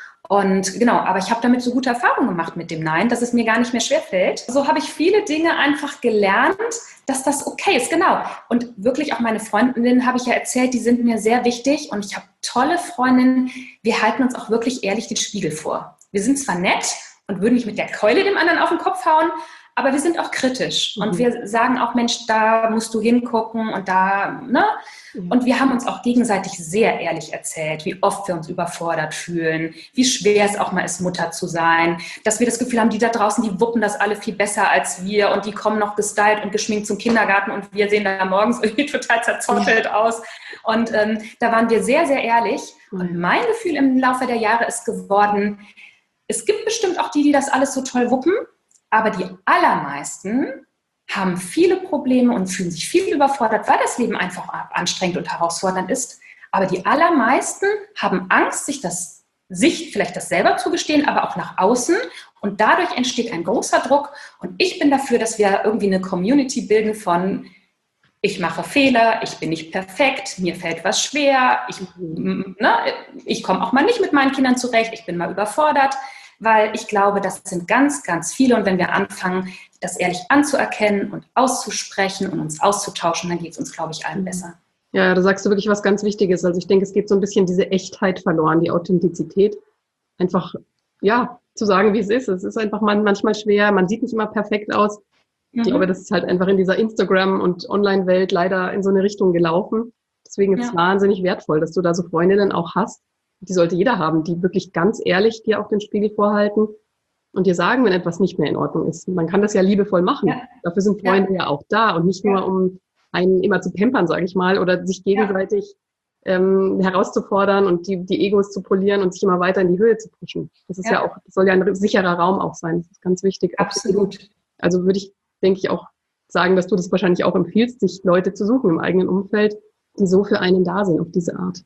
Speaker 2: Und genau, aber ich habe damit so gute Erfahrungen gemacht mit dem Nein, dass es mir gar nicht mehr schwerfällt. So habe ich viele Dinge einfach gelernt, dass das okay ist, genau. Und wirklich auch meine Freundinnen, habe ich ja erzählt, die sind mir sehr wichtig, und ich habe tolle Freundinnen, wir halten uns auch wirklich ehrlich den Spiegel vor. Wir sind zwar nett und würden nicht mit der Keule dem anderen auf den Kopf hauen, aber wir sind auch kritisch, und wir sagen auch, Mensch, da musst du hingucken und da, ne? Und wir haben uns auch gegenseitig sehr ehrlich erzählt, wie oft wir uns überfordert fühlen, wie schwer es auch mal ist, Mutter zu sein, dass wir das Gefühl haben, die da draußen, die wuppen das alle viel besser als wir, und die kommen noch gestylt und geschminkt zum Kindergarten, und wir sehen da morgens irgendwie total zerzottelt aus. Und ähm, da waren wir sehr, sehr ehrlich. Und mein Gefühl im Laufe der Jahre ist geworden, es gibt bestimmt auch die, die das alles so toll wuppen, aber die allermeisten haben viele Probleme und fühlen sich viel überfordert, weil das Leben einfach anstrengend und herausfordernd ist. Aber die allermeisten haben Angst, sich das, sich vielleicht das selber zugestehen, aber auch nach außen. Und dadurch entsteht ein großer Druck. Und ich bin dafür, dass wir irgendwie eine Community bilden von: Ich mache Fehler, ich bin nicht perfekt, mir fällt was schwer, ich, ne, ich komme auch mal nicht mit meinen Kindern zurecht, ich bin mal überfordert. Weil ich glaube, das sind ganz, ganz viele. Und wenn wir anfangen, das ehrlich anzuerkennen und auszusprechen und uns auszutauschen, dann geht es uns, glaube ich, allen besser.
Speaker 1: Ja, da sagst du wirklich was ganz Wichtiges. Also ich denke, es geht so ein bisschen diese Echtheit verloren, die Authentizität. Einfach, ja, zu sagen, wie es ist. Es ist einfach manchmal schwer. Man sieht nicht immer perfekt aus. Ich mhm. glaube, das ist halt einfach in dieser Instagram- und Online-Welt leider in so eine Richtung gelaufen. Deswegen ist ja. es wahnsinnig wertvoll, dass du da so Freundinnen auch hast. Die sollte jeder haben, die wirklich ganz ehrlich dir auch den Spiegel vorhalten und dir sagen, wenn etwas nicht mehr in Ordnung ist. Man kann das ja liebevoll machen. Ja. Dafür sind Freunde ja. ja auch da, und nicht nur, um einen immer zu pampern, sage ich mal, oder sich gegenseitig ja. ähm, herauszufordern und die, die Egos zu polieren und sich immer weiter in die Höhe zu pushen. Das ist ja, ja auch, das soll ja ein sicherer Raum auch sein. Das ist ganz wichtig.
Speaker 2: Absolut.
Speaker 1: Also würde ich, denke ich, auch sagen, dass du das wahrscheinlich auch empfiehlst, sich Leute zu suchen im eigenen Umfeld, die so für einen da sind, auf diese Art.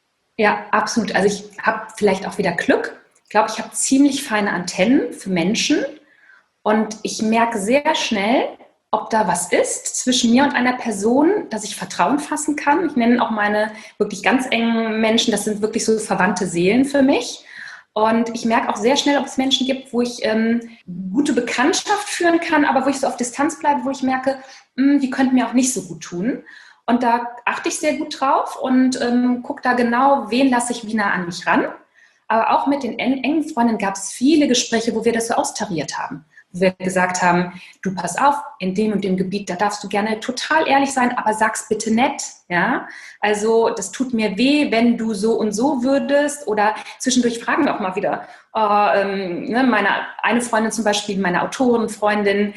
Speaker 2: Ja, absolut. Also ich habe vielleicht auch wieder Glück. Ich glaube, ich habe ziemlich feine Antennen für Menschen, und ich merke sehr schnell, ob da was ist zwischen mir und einer Person, dass ich Vertrauen fassen kann. Ich nenne auch meine wirklich ganz engen Menschen, das sind wirklich so verwandte Seelen für mich. Und ich merke auch sehr schnell, ob es Menschen gibt, wo ich ähm, gute Bekanntschaft führen kann, aber wo ich so auf Distanz bleibe, wo ich merke, mh, die könnten mir auch nicht so gut tun. Und da achte ich sehr gut drauf und ähm, gucke da genau, wen lasse ich wie nah an mich ran. Aber auch mit den engen Freunden gab es viele Gespräche, wo wir das so austariert haben. Wo wir gesagt haben, du pass auf, in dem und dem Gebiet, da darfst du gerne total ehrlich sein, aber sag's bitte nett. Ja? Also das tut mir weh, wenn du so und so würdest. Oder zwischendurch fragen wir auch mal wieder. Äh, ähm, ne, meine eine Freundin zum Beispiel, meine Autorenfreundin,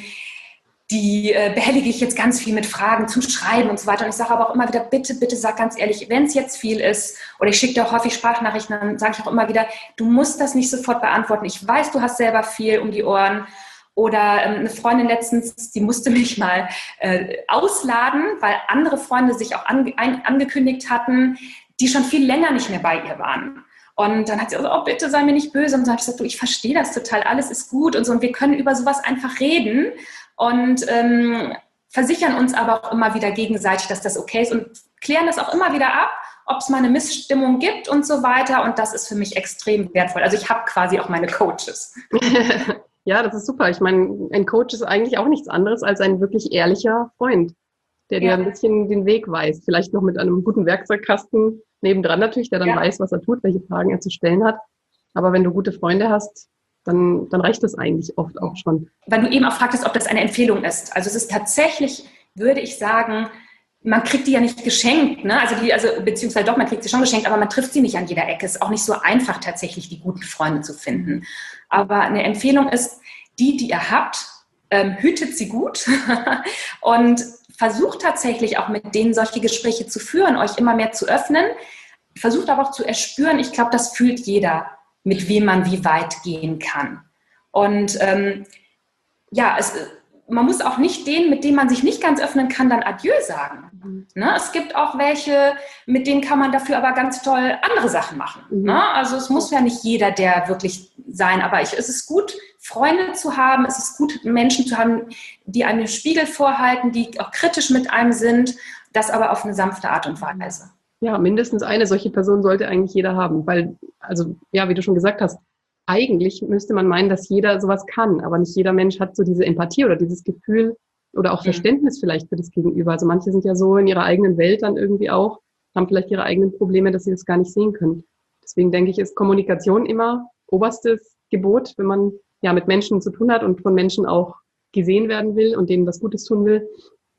Speaker 2: die äh, behellige ich jetzt ganz viel mit Fragen zum Schreiben und so weiter. Und ich sage aber auch immer wieder, bitte, bitte sag ganz ehrlich, wenn es jetzt viel ist, oder ich schicke dir auch häufig Sprachnachrichten, dann sage ich auch immer wieder, du musst das nicht sofort beantworten. Ich weiß, du hast selber viel um die Ohren. Oder ähm, eine Freundin letztens, die musste mich mal äh, ausladen, weil andere Freunde sich auch ange- ein- angekündigt hatten, die schon viel länger nicht mehr bei ihr waren. Und dann hat sie gesagt, oh, bitte sei mir nicht böse. Und dann habe ich gesagt, du, ich verstehe das total, alles ist gut und so. Und wir können über sowas einfach reden. Und ähm, versichern uns aber auch immer wieder gegenseitig, dass das okay ist und klären das auch immer wieder ab, ob es mal eine Missstimmung gibt und so weiter. Und das ist für mich extrem wertvoll. Also ich habe quasi auch meine Coaches.
Speaker 1: Ja, das ist super. Ich meine, ein Coach ist eigentlich auch nichts anderes als ein wirklich ehrlicher Freund, der dir
Speaker 2: Ja.
Speaker 1: ein bisschen den Weg weist. Vielleicht noch mit einem guten Werkzeugkasten nebendran natürlich, der dann
Speaker 2: Ja.
Speaker 1: weiß, was er tut, welche Fragen er zu stellen hat. Aber wenn du gute Freunde hast, dann, dann reicht das eigentlich oft auch schon.
Speaker 2: Weil du eben auch fragtest, ob das eine Empfehlung ist. Also es ist tatsächlich, würde ich sagen, man kriegt die ja nicht geschenkt, ne? Also die, also beziehungsweise doch, man kriegt sie schon geschenkt, aber man trifft sie nicht an jeder Ecke. Es ist auch nicht so einfach, tatsächlich die guten Freunde zu finden. Aber eine Empfehlung ist, die, die ihr habt, ähm, hütet sie gut und versucht tatsächlich auch mit denen solche Gespräche zu führen, euch immer mehr zu öffnen. Versucht aber auch zu erspüren, ich glaube, das fühlt jeder, mit wem man wie weit gehen kann. Und ähm, ja, es, man muss auch nicht denen, mit denen man sich nicht ganz öffnen kann, dann Adieu sagen. Mhm. Ne? Es gibt auch welche, mit denen kann man dafür aber ganz toll andere Sachen machen. Mhm. Ne? Also es muss ja nicht jeder, der wirklich sein, aber ich, es ist gut, Freunde zu haben, es ist gut, Menschen zu haben, die einem Spiegel vorhalten, die auch kritisch mit einem sind, das aber auf eine sanfte Art und Weise.
Speaker 1: Ja, mindestens eine solche Person sollte eigentlich jeder haben, weil, also ja, wie du schon gesagt hast, eigentlich müsste man meinen, dass jeder sowas kann, aber nicht jeder Mensch hat so diese Empathie oder dieses Gefühl oder auch Verständnis mhm. vielleicht für das Gegenüber. Also manche sind ja so in ihrer eigenen Welt dann irgendwie auch, haben vielleicht ihre eigenen Probleme, dass sie das gar nicht sehen können. Deswegen denke ich, ist Kommunikation immer oberstes Gebot, wenn man ja mit Menschen zu tun hat und von Menschen auch gesehen werden will und denen was Gutes tun will.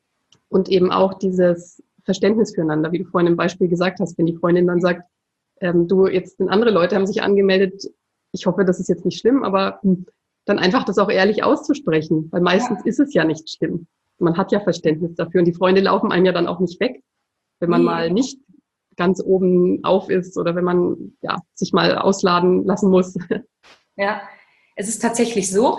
Speaker 1: Und eben auch dieses Verständnis füreinander, wie du vorhin im Beispiel gesagt hast, wenn die Freundin dann sagt, ähm, du, jetzt sind andere Leute, haben sich angemeldet, ich hoffe, das ist jetzt nicht schlimm, aber hm, dann einfach das auch ehrlich auszusprechen, weil meistens ja. ist es ja nicht schlimm. Man hat ja Verständnis dafür und die Freunde laufen einem ja dann auch nicht weg, wenn man nee. mal nicht ganz oben auf ist oder wenn man ja sich mal ausladen lassen muss.
Speaker 2: Ja, es ist tatsächlich so.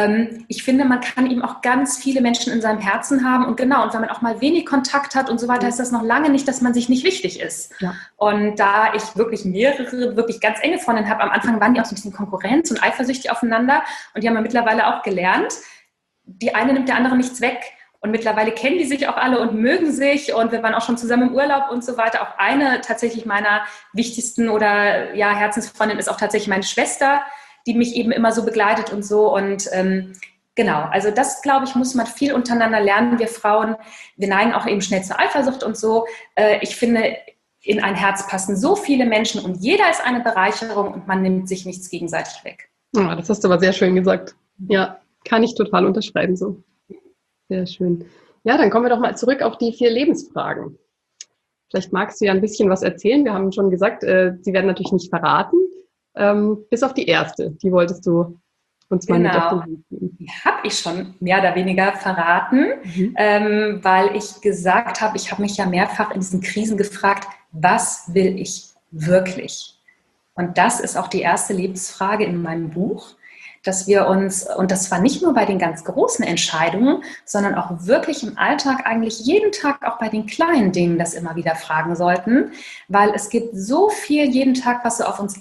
Speaker 2: Ich finde, man kann eben auch ganz viele Menschen in seinem Herzen haben und genau, und wenn man auch mal wenig Kontakt hat und so weiter, heißt das noch lange nicht, dass man sich nicht wichtig ist. Ja. Und da ich wirklich mehrere, wirklich ganz enge Freundinnen habe, am Anfang waren die auch so ein bisschen Konkurrenz und eifersüchtig aufeinander und die haben ja mittlerweile auch gelernt, die eine nimmt der andere nichts weg und mittlerweile kennen die sich auch alle und mögen sich und wir waren auch schon zusammen im Urlaub und so weiter. Auch eine tatsächlich meiner wichtigsten oder ja, Herzensfreundin ist auch tatsächlich meine Schwester, die mich eben immer so begleitet und so. Und ähm, genau, also das, glaube ich, muss man viel untereinander lernen. Wir Frauen, wir neigen auch eben schnell zur Eifersucht und so. Äh, ich finde, in ein Herz passen so viele Menschen und jeder ist eine Bereicherung und man nimmt sich nichts gegenseitig weg.
Speaker 1: Ja, das hast du aber sehr schön gesagt. Ja, kann ich total unterschreiben so. Sehr schön. Ja, dann kommen wir doch mal zurück auf die vier Lebensfragen. Vielleicht magst du ja ein bisschen was erzählen. Wir haben schon gesagt, äh, sie werden natürlich nicht verraten. Ähm, bis auf die erste, die wolltest du uns mal
Speaker 2: genau.
Speaker 1: mit auf den Weg geben.
Speaker 2: Die habe ich schon mehr oder weniger verraten, mhm. ähm, weil ich gesagt habe, ich habe mich ja mehrfach in diesen Krisen gefragt, was will ich wirklich? Und das ist auch die erste Lebensfrage in meinem Buch, dass wir uns, und das war nicht nur bei den ganz großen Entscheidungen, sondern auch wirklich im Alltag, eigentlich jeden Tag auch bei den kleinen Dingen das immer wieder fragen sollten, weil es gibt so viel jeden Tag, was so auf uns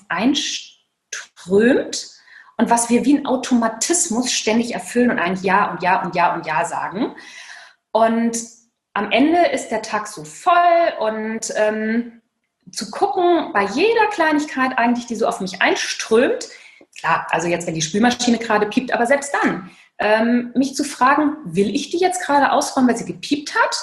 Speaker 2: einströmt und was wir wie ein Automatismus ständig erfüllen und eigentlich Ja und Ja und Ja und Ja sagen. Und am Ende ist der Tag so voll und ähm, zu gucken, bei jeder Kleinigkeit eigentlich, die so auf mich einströmt, klar, also jetzt, wenn die Spülmaschine gerade piept, aber selbst dann, ähm, mich zu fragen, will ich die jetzt gerade ausräumen, weil sie gepiept hat?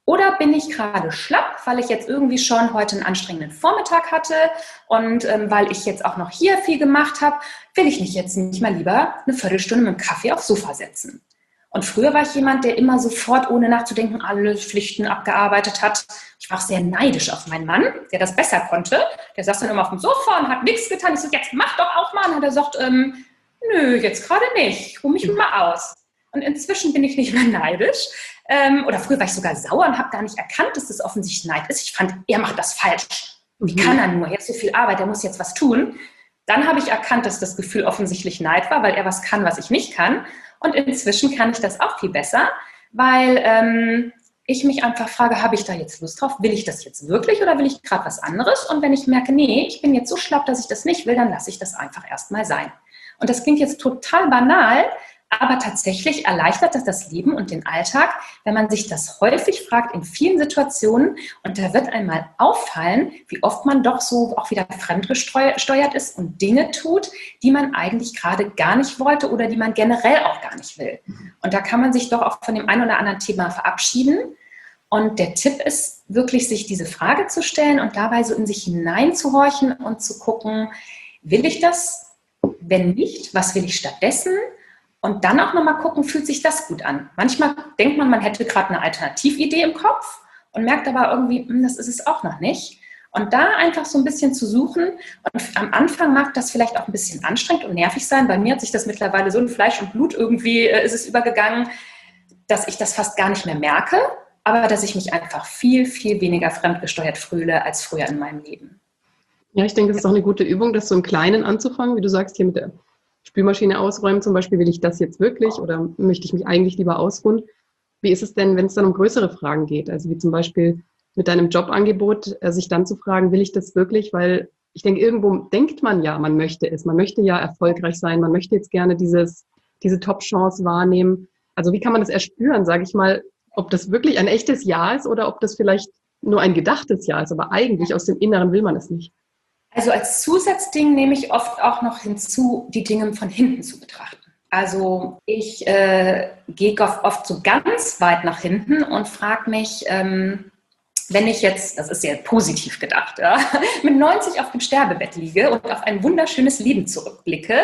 Speaker 2: Oder bin ich gerade schlapp, weil ich jetzt irgendwie schon heute einen anstrengenden Vormittag hatte und ähm, weil ich jetzt auch noch hier viel gemacht habe, will ich mich jetzt nicht mal lieber eine Viertelstunde mit dem Kaffee aufs Sofa setzen. Und früher war ich jemand, der immer sofort, ohne nachzudenken, alle Pflichten abgearbeitet hat. Ich war auch sehr neidisch auf meinen Mann, der das besser konnte. Der saß dann immer auf dem Sofa und hat nichts getan. Ich so, jetzt mach doch auch mal. Und er sagt, ähm, nö, jetzt gerade nicht. Ich ruhe mich mal aus. Und inzwischen bin ich nicht mehr neidisch. Ähm, oder früher war ich sogar sauer und habe gar nicht erkannt, dass das offensichtlich Neid ist. Ich fand, er macht das falsch. Wie
Speaker 1: Mhm.
Speaker 2: kann er nur? Jetzt so viel Arbeit, er muss jetzt was tun. Dann habe ich erkannt, dass das Gefühl offensichtlich Neid war, weil er was kann, was ich nicht kann. Und inzwischen kann ich das auch viel besser, weil ähm, ich mich einfach frage, habe ich da jetzt Lust drauf? Will ich das jetzt wirklich oder will ich gerade was anderes? Und wenn ich merke, nee, ich bin jetzt so schlapp, dass ich das nicht will, dann lasse ich das einfach erstmal sein. Und das klingt jetzt total banal, aber tatsächlich erleichtert das das Leben und den Alltag, wenn man sich das häufig fragt in vielen Situationen. Und da wird einmal auffallen, wie oft man doch so auch wieder fremdgesteuert ist und Dinge tut, die man eigentlich gerade gar nicht wollte oder die man generell auch gar nicht will. Und da kann man sich doch auch von dem einen oder anderen Thema verabschieden. Und der Tipp ist wirklich, sich diese Frage zu stellen und dabei so in sich hineinzuhorchen und zu gucken, will ich das? Wenn nicht, was will ich stattdessen? Und dann auch nochmal gucken, fühlt sich das gut an? Manchmal denkt man, man hätte gerade eine Alternatividee im Kopf und merkt aber irgendwie, das ist es auch noch nicht. Und da einfach so ein bisschen zu suchen. Und am Anfang mag das vielleicht auch ein bisschen anstrengend und nervig sein. Bei mir hat sich das mittlerweile so in Fleisch und Blut irgendwie äh, ist es übergegangen, dass ich das fast gar nicht mehr merke, aber dass ich mich einfach viel, viel weniger fremdgesteuert fühle als früher in meinem Leben.
Speaker 1: Ja, ich denke, das ist auch eine gute Übung, das so im Kleinen anzufangen, wie du sagst, hier mit der Spülmaschine ausräumen zum Beispiel, will ich das jetzt wirklich oder möchte ich mich eigentlich lieber ausruhen? Wie ist es denn, wenn es dann um größere Fragen geht? Also wie zum Beispiel mit deinem Jobangebot, äh, sich dann zu fragen, will ich das wirklich? Weil ich denke, irgendwo denkt man ja, man möchte es. Man möchte ja erfolgreich sein. Man möchte jetzt gerne dieses, diese Top-Chance wahrnehmen. Also wie kann man das erspüren, sage ich mal, ob das wirklich ein echtes Ja ist oder ob das vielleicht nur ein gedachtes Ja ist. Aber eigentlich aus dem Inneren will man es nicht.
Speaker 2: Also als Zusatzding nehme ich oft auch noch hinzu, die Dinge von hinten zu betrachten. Also ich äh, gehe oft so ganz weit nach hinten und frage mich, ähm, wenn ich jetzt, das ist sehr positiv gedacht, ja, mit neunzig auf dem Sterbebett liege und auf ein wunderschönes Leben zurückblicke,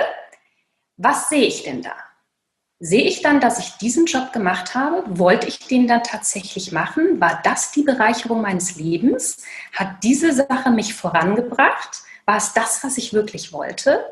Speaker 2: was sehe ich denn da? Sehe ich dann, dass ich diesen Job gemacht habe? Wollte ich den dann tatsächlich machen? War das die Bereicherung meines Lebens? Hat diese Sache mich vorangebracht? War es das, was ich wirklich wollte?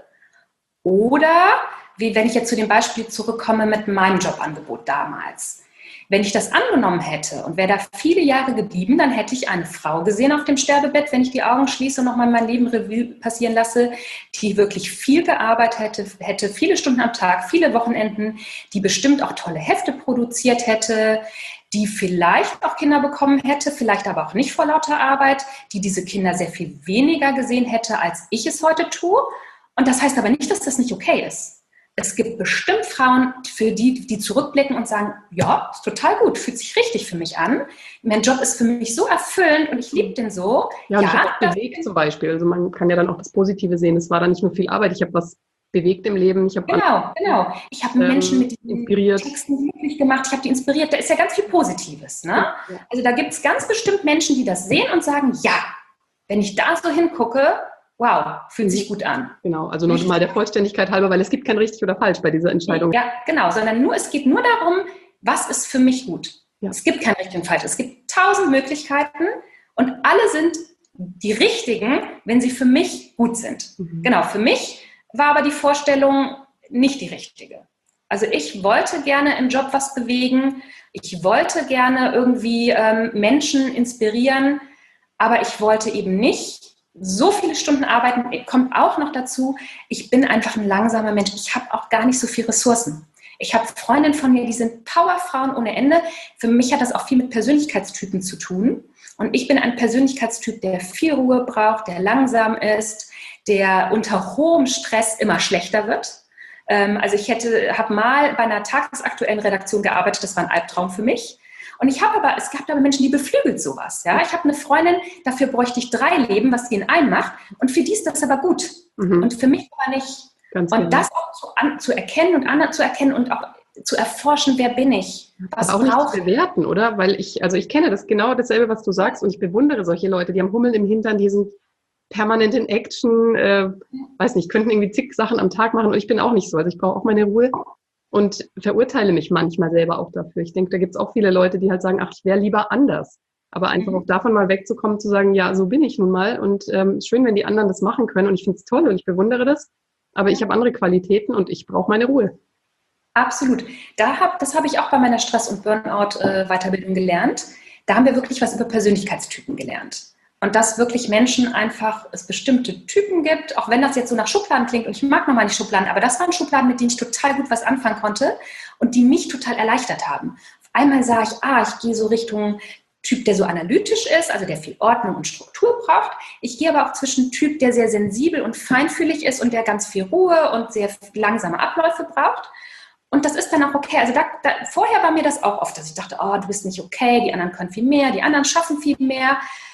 Speaker 2: Oder, wie wenn ich jetzt zu dem Beispiel zurückkomme mit meinem Jobangebot damals. Wenn ich das angenommen hätte und wäre da viele Jahre geblieben, dann hätte ich eine Frau gesehen auf dem Sterbebett, wenn ich die Augen schließe und nochmal mein Leben Revue passieren lasse, die wirklich viel gearbeitet hätte, hätte viele Stunden am Tag, viele Wochenenden, die bestimmt auch tolle Hefte produziert hätte, die vielleicht auch Kinder bekommen hätte, vielleicht aber auch nicht vor lauter Arbeit, die diese Kinder sehr viel weniger gesehen hätte, als ich es heute tue. Und das heißt aber nicht, dass das nicht okay ist. Es gibt bestimmt Frauen, für die, die zurückblicken und sagen, ja, ist total gut, fühlt sich richtig für mich an. Mein Job ist für mich so erfüllend und ich liebe den so.
Speaker 1: Ja, und
Speaker 2: ja,
Speaker 1: ich habe auch bewegt zum Beispiel. Also man kann ja dann auch das Positive sehen. Es war dann nicht nur viel Arbeit, ich habe was bewegt im Leben. Ich habe
Speaker 2: genau, genau. Ich habe
Speaker 1: ähm,
Speaker 2: Menschen mit diesen
Speaker 1: inspiriert.
Speaker 2: Texten glücklich gemacht, ich habe die inspiriert. Da ist ja ganz viel Positives. Ne?
Speaker 1: Ja.
Speaker 2: Also da gibt es ganz bestimmt Menschen, die das sehen und sagen, ja, wenn ich da so hingucke, wow, fühlt sich gut an.
Speaker 1: Genau, also nur mal der Vollständigkeit halber, weil es gibt kein richtig oder falsch bei dieser Entscheidung.
Speaker 2: Ja, genau, sondern nur, es geht nur darum, was ist für mich gut.
Speaker 1: Ja.
Speaker 2: Es gibt kein richtig und falsch. Es gibt tausend Möglichkeiten und alle sind die richtigen, wenn sie für mich gut sind. Mhm. Genau, für mich war aber die Vorstellung nicht die richtige. Also ich wollte gerne im Job was bewegen, ich wollte gerne irgendwie ähm, Menschen inspirieren, aber ich wollte eben nicht so viele Stunden arbeiten. Kommt auch noch dazu, ich bin einfach ein langsamer Mensch. Ich habe auch gar nicht so viele Ressourcen. Ich habe Freundinnen von mir, die sind Powerfrauen ohne Ende. Für mich hat das auch viel mit Persönlichkeitstypen zu tun. Und ich bin ein Persönlichkeitstyp, der viel Ruhe braucht, der langsam ist, der unter hohem Stress immer schlechter wird. Also ich hätte, habe mal bei einer tagesaktuellen Redaktion gearbeitet, das war ein Albtraum für mich. Und ich habe aber, es gab aber Menschen, die beflügelt sowas. Ja? Ich habe eine Freundin, dafür bräuchte ich drei Leben, was sie in einem macht. Und für die ist das aber gut. Mhm. Und für mich war nicht. Ganz und genau. Das auch zu, an, zu erkennen und anzuerkennen und auch zu erforschen, wer bin ich? Was
Speaker 1: aber auch
Speaker 2: brauche
Speaker 1: nicht zu bewerten, oder? Weil ich, also ich kenne das genau dasselbe, was du sagst, und ich bewundere solche Leute, die haben Hummeln im Hintern, die sind permanent in Action, äh, weiß nicht, könnten irgendwie zig Sachen am Tag machen und ich bin auch nicht so. Also ich brauche auch meine Ruhe und verurteile mich manchmal selber auch dafür. Ich denke, da gibt es auch viele Leute, die halt sagen, ach, ich wäre lieber anders. Aber einfach auch davon mal wegzukommen, zu sagen, ja, so bin ich nun mal und ähm, schön, wenn die anderen das machen können und ich finde es toll und ich bewundere das, aber ich habe andere Qualitäten und ich brauche meine Ruhe.
Speaker 2: Absolut. Da hab, das habe ich auch bei meiner Stress- und Burnout-Weiterbildung gelernt. Da haben wir wirklich was über Persönlichkeitstypen gelernt. Und dass wirklich Menschen einfach, es bestimmte Typen gibt, auch wenn das jetzt so nach Schubladen klingt und ich mag nochmal die Schubladen, aber das waren Schubladen, mit denen ich total gut was anfangen konnte und die mich total erleichtert haben. Auf einmal sah ich, ah, ich gehe so Richtung Typ, der so analytisch ist, also der viel Ordnung und Struktur braucht. Ich gehe aber auch zwischen Typ, der sehr sensibel und feinfühlig ist und der ganz viel Ruhe und sehr langsame Abläufe braucht. Und das ist dann auch okay. Also da, da, vorher war mir das auch oft, dass ich dachte, oh, du bist nicht okay, die anderen können viel mehr, die anderen schaffen viel mehr.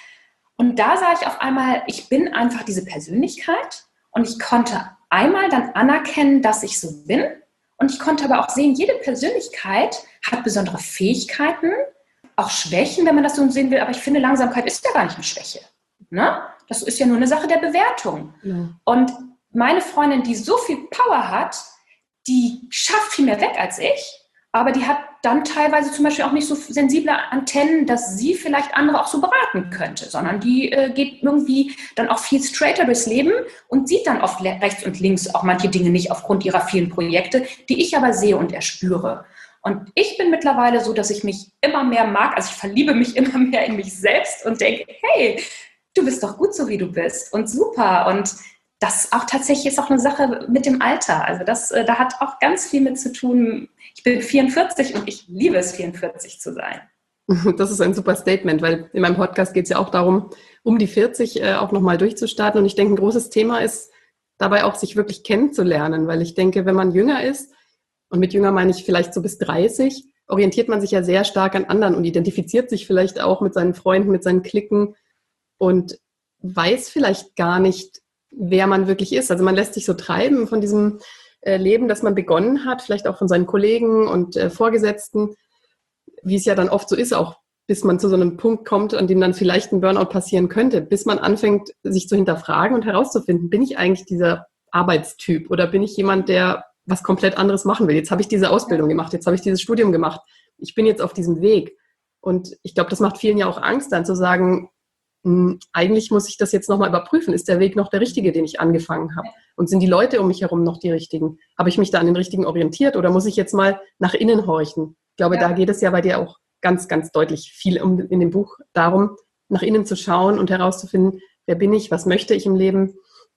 Speaker 2: Und da sah ich auf einmal, ich bin einfach diese Persönlichkeit und ich konnte einmal dann anerkennen, dass ich so bin und ich konnte aber auch sehen, jede Persönlichkeit hat besondere Fähigkeiten, auch Schwächen, wenn man das so sehen will, aber ich finde, Langsamkeit ist ja gar nicht eine Schwäche. Ne? Das ist ja nur eine Sache der Bewertung. Ja. Und meine Freundin, die so viel Power hat, die schafft viel mehr weg als ich, aber die hat dann teilweise zum Beispiel auch nicht so sensible Antennen, dass sie vielleicht andere auch so beraten könnte, sondern die äh, geht irgendwie dann auch viel straighter durchs Leben und sieht dann oft rechts und links auch manche Dinge nicht aufgrund ihrer vielen Projekte, die ich aber sehe und erspüre. Und ich bin mittlerweile so, dass ich mich immer mehr mag, also ich verliebe mich immer mehr in mich selbst und denke, hey, du bist doch gut so, wie du bist und super. Und das auch tatsächlich ist auch eine Sache mit dem Alter. Also das, da hat auch ganz viel mit zu tun. Ich bin vierundvierzig und ich liebe es, vierundvierzig zu sein.
Speaker 1: Das ist ein super Statement, weil in meinem Podcast geht es ja auch darum, um die vierzig äh, auch nochmal durchzustarten. Und ich denke, ein großes Thema ist dabei auch, sich wirklich kennenzulernen, weil ich denke, wenn man jünger ist, und mit jünger meine ich vielleicht so bis dreißig, orientiert man sich ja sehr stark an anderen und identifiziert sich vielleicht auch mit seinen Freunden, mit seinen Cliquen und weiß vielleicht gar nicht, wer man wirklich ist. Also man lässt sich so treiben von diesem äh, Leben, das man begonnen hat, vielleicht auch von seinen Kollegen und äh, Vorgesetzten, wie es ja dann oft so ist, auch bis man zu so einem Punkt kommt, an dem dann vielleicht ein Burnout passieren könnte, bis man anfängt, sich zu hinterfragen und herauszufinden, bin ich eigentlich dieser Arbeitstyp oder bin ich jemand, der was komplett anderes machen will? Jetzt habe ich diese Ausbildung gemacht, jetzt habe ich dieses Studium gemacht, ich bin jetzt auf diesem Weg. Und ich glaube, das macht vielen ja auch Angst, dann zu sagen, eigentlich muss ich das jetzt nochmal überprüfen. Ist der Weg noch der richtige, den ich angefangen habe? Und sind die Leute um mich herum noch die richtigen? Habe ich mich da an den richtigen orientiert oder muss ich jetzt mal nach innen horchen? Ich glaube, ja. Da geht es ja bei dir auch ganz, ganz deutlich viel um, in dem Buch darum, nach innen zu schauen und herauszufinden, wer bin ich, was möchte ich im Leben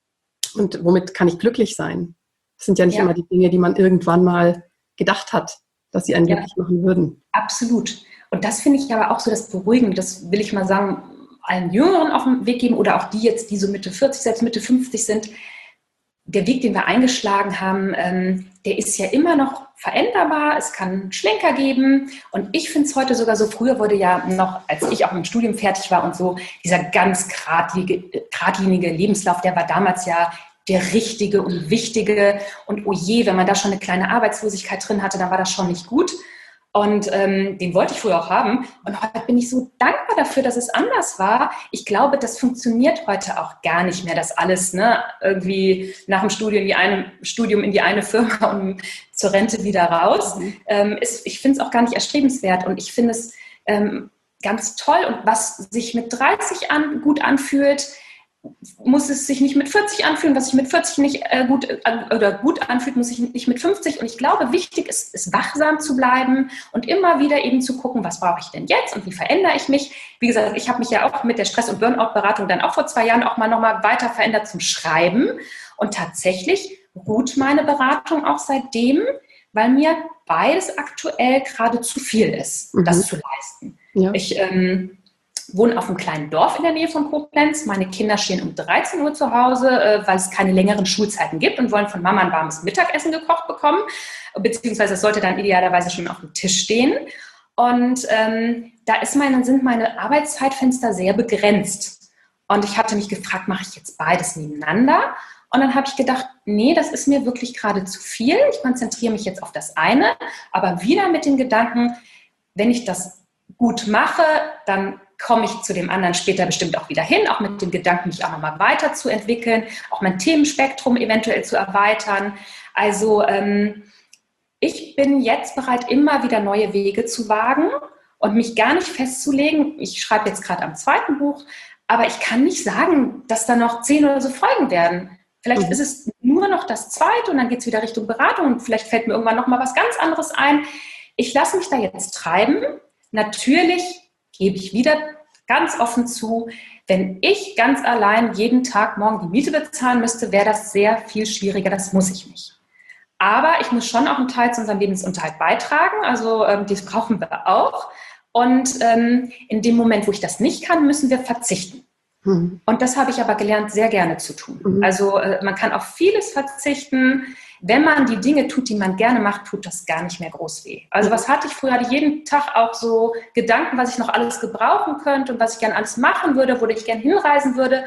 Speaker 1: und womit kann ich glücklich sein? Das sind ja nicht ja. immer die Dinge, die man irgendwann mal gedacht hat, dass sie einen ja. glücklich machen würden.
Speaker 2: Absolut. Und das finde ich aber auch so das Beruhigende, das will ich mal sagen, allen Jüngeren auf den Weg geben oder auch die jetzt, die so Mitte vierzig, selbst Mitte fünfzig sind. Der Weg, den wir eingeschlagen haben, ähm, der ist ja immer noch veränderbar. Es kann Schlenker geben. Und ich finde es heute sogar so, früher wurde ja noch, als ich auch im Studium fertig war und so, dieser ganz geradlinige, geradlinige Lebenslauf, der war damals ja der richtige und wichtige. Und oh je, wenn man da schon eine kleine Arbeitslosigkeit drin hatte, dann war das schon nicht gut. Und ähm, den wollte ich früher auch haben. Und heute bin ich so dankbar dafür, dass es anders war. Ich glaube, das funktioniert heute auch gar nicht mehr, dass alles ne, irgendwie nach dem Studium in die eine, Studium in die eine Firma und zur Rente wieder raus. Mhm. Ähm, ist, ich finde es auch gar nicht erstrebenswert. Und ich finde es ähm, ganz toll. Und was sich mit dreißig an, gut anfühlt, muss es sich nicht mit vierzig anfühlen, was sich mit vierzig nicht äh, gut äh, oder gut anfühlt, muss sich nicht mit fünfzig. Und ich glaube, wichtig ist, ist wachsam zu bleiben und immer wieder eben zu gucken, was brauche ich denn jetzt und wie verändere ich mich. Wie gesagt, ich habe mich ja auch mit der Stress- und Burnout-Beratung dann auch vor zwei Jahren auch mal nochmal weiter verändert zum Schreiben. Und tatsächlich ruht meine Beratung auch seitdem, weil mir beides aktuell gerade zu viel ist, mhm. das zu leisten. Ja. Ich ähm, wohne auf einem kleinen Dorf in der Nähe von Koblenz. Meine Kinder stehen um dreizehn Uhr zu Hause, äh, weil es keine längeren Schulzeiten gibt und wollen von Mama ein warmes Mittagessen gekocht bekommen. Beziehungsweise es sollte dann idealerweise schon auf dem Tisch stehen. Und ähm, da ist meine, sind meine Arbeitszeitfenster sehr begrenzt. Und ich hatte mich gefragt, mache ich jetzt beides nebeneinander? Und dann habe ich gedacht, nee, das ist mir wirklich gerade zu viel. Ich konzentriere mich jetzt auf das eine, aber wieder mit dem Gedanken, wenn ich das gut mache, dann komme ich zu dem anderen später bestimmt auch wieder hin, auch mit dem Gedanken, mich auch nochmal weiterzuentwickeln, auch mein Themenspektrum eventuell zu erweitern. Also ähm, ich bin jetzt bereit, immer wieder neue Wege zu wagen und mich gar nicht festzulegen. Ich schreibe jetzt gerade am zweiten Buch, aber ich kann nicht sagen, dass da noch zehn oder so Folgen werden. Vielleicht mhm. ist es nur noch das zweite und dann geht es wieder Richtung Beratung und vielleicht fällt mir irgendwann noch mal was ganz anderes ein. Ich lasse mich da jetzt treiben. Natürlich gebe ich wieder ganz offen zu, wenn ich ganz allein jeden Tag morgen die Miete bezahlen müsste, wäre das sehr viel schwieriger. Das muss ich nicht. Aber ich muss schon auch einen Teil zu unserem Lebensunterhalt beitragen. Also ähm, das brauchen wir auch. Und ähm, in dem Moment, wo ich das nicht kann, müssen wir verzichten. Mhm. Und das habe ich aber gelernt, sehr gerne zu tun. Mhm. Also äh, man kann auf vieles verzichten. Wenn man die Dinge tut, die man gerne macht, tut das gar nicht mehr groß weh. Also was hatte ich früher? Hatte ich jeden Tag auch so Gedanken, was ich noch alles gebrauchen könnte und was ich gerne alles machen würde, wo ich gerne hinreisen würde.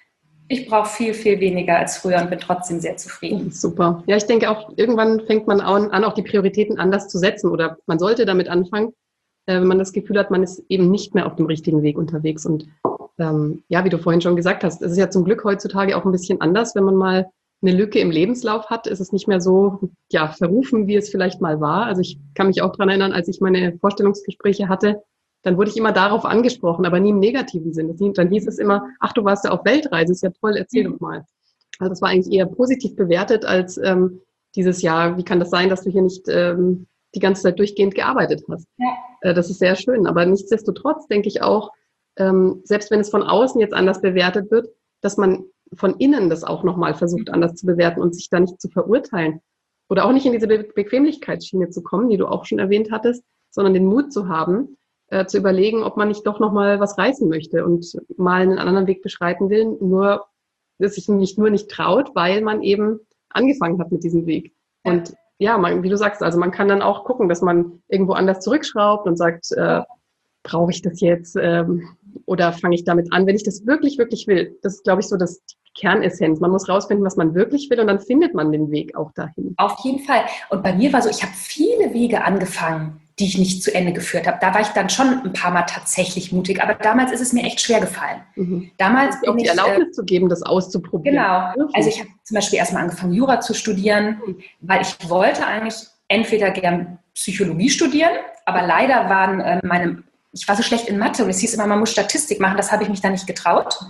Speaker 2: Ich brauche viel, viel weniger als früher und bin trotzdem sehr zufrieden.
Speaker 1: Super. Ja, ich denke auch, irgendwann fängt man an, auch die Prioritäten anders zu setzen oder man sollte damit anfangen, wenn man das Gefühl hat, man ist eben nicht mehr auf dem richtigen Weg unterwegs. Und ähm, ja, wie du vorhin schon gesagt hast, es ist ja zum Glück heutzutage auch ein bisschen anders, wenn man mal eine Lücke im Lebenslauf hat, ist es nicht mehr so ja, verrufen, wie es vielleicht mal war. Also ich kann mich auch daran erinnern, als ich meine Vorstellungsgespräche hatte, dann wurde ich immer darauf angesprochen, aber nie im negativen Sinn. Dann hieß es immer, ach, du warst ja auf Weltreise, ist ja toll, erzähl doch mal. Also das war eigentlich eher positiv bewertet als ähm, dieses Jahr, wie kann das sein, dass du hier nicht ähm, die ganze Zeit durchgehend gearbeitet hast. Ja. Äh, das ist sehr schön, aber nichtsdestotrotz denke ich auch, ähm, selbst wenn es von außen jetzt anders bewertet wird, dass man von innen das auch nochmal versucht anders zu bewerten und sich da nicht zu verurteilen. Oder auch nicht in diese Be- Bequemlichkeitsschiene zu kommen, die du auch schon erwähnt hattest, sondern den Mut zu haben, äh, zu überlegen, ob man nicht doch nochmal was reißen möchte und mal einen anderen Weg beschreiten will, nur, dass sich nicht nur nicht traut, weil man eben angefangen hat mit diesem Weg. Und ja, man, wie du sagst, also man kann dann auch gucken, dass man irgendwo anders zurückschraubt und sagt, äh, brauche ich das jetzt ähm, oder fange ich damit an, wenn ich das wirklich, wirklich will. Das ist, glaube ich, so das die Kernessenz. Man muss rausfinden, was man wirklich will und dann findet man den Weg auch dahin.
Speaker 2: Auf jeden Fall. Und bei mir war so, ich habe viele Wege angefangen, die ich nicht zu Ende geführt habe. Da war ich dann schon ein paar Mal tatsächlich mutig, aber damals ist es mir echt schwer gefallen. Mhm. Damals
Speaker 1: bin auch die ich, Erlaubnis äh, zu geben, das auszuprobieren.
Speaker 2: Genau. Also ich habe zum Beispiel erstmal angefangen, Jura zu studieren, weil ich wollte eigentlich entweder gern Psychologie studieren, aber leider waren äh, meine ich war so schlecht in Mathe und es hieß immer, man muss Statistik machen, das habe ich mich dann nicht getraut.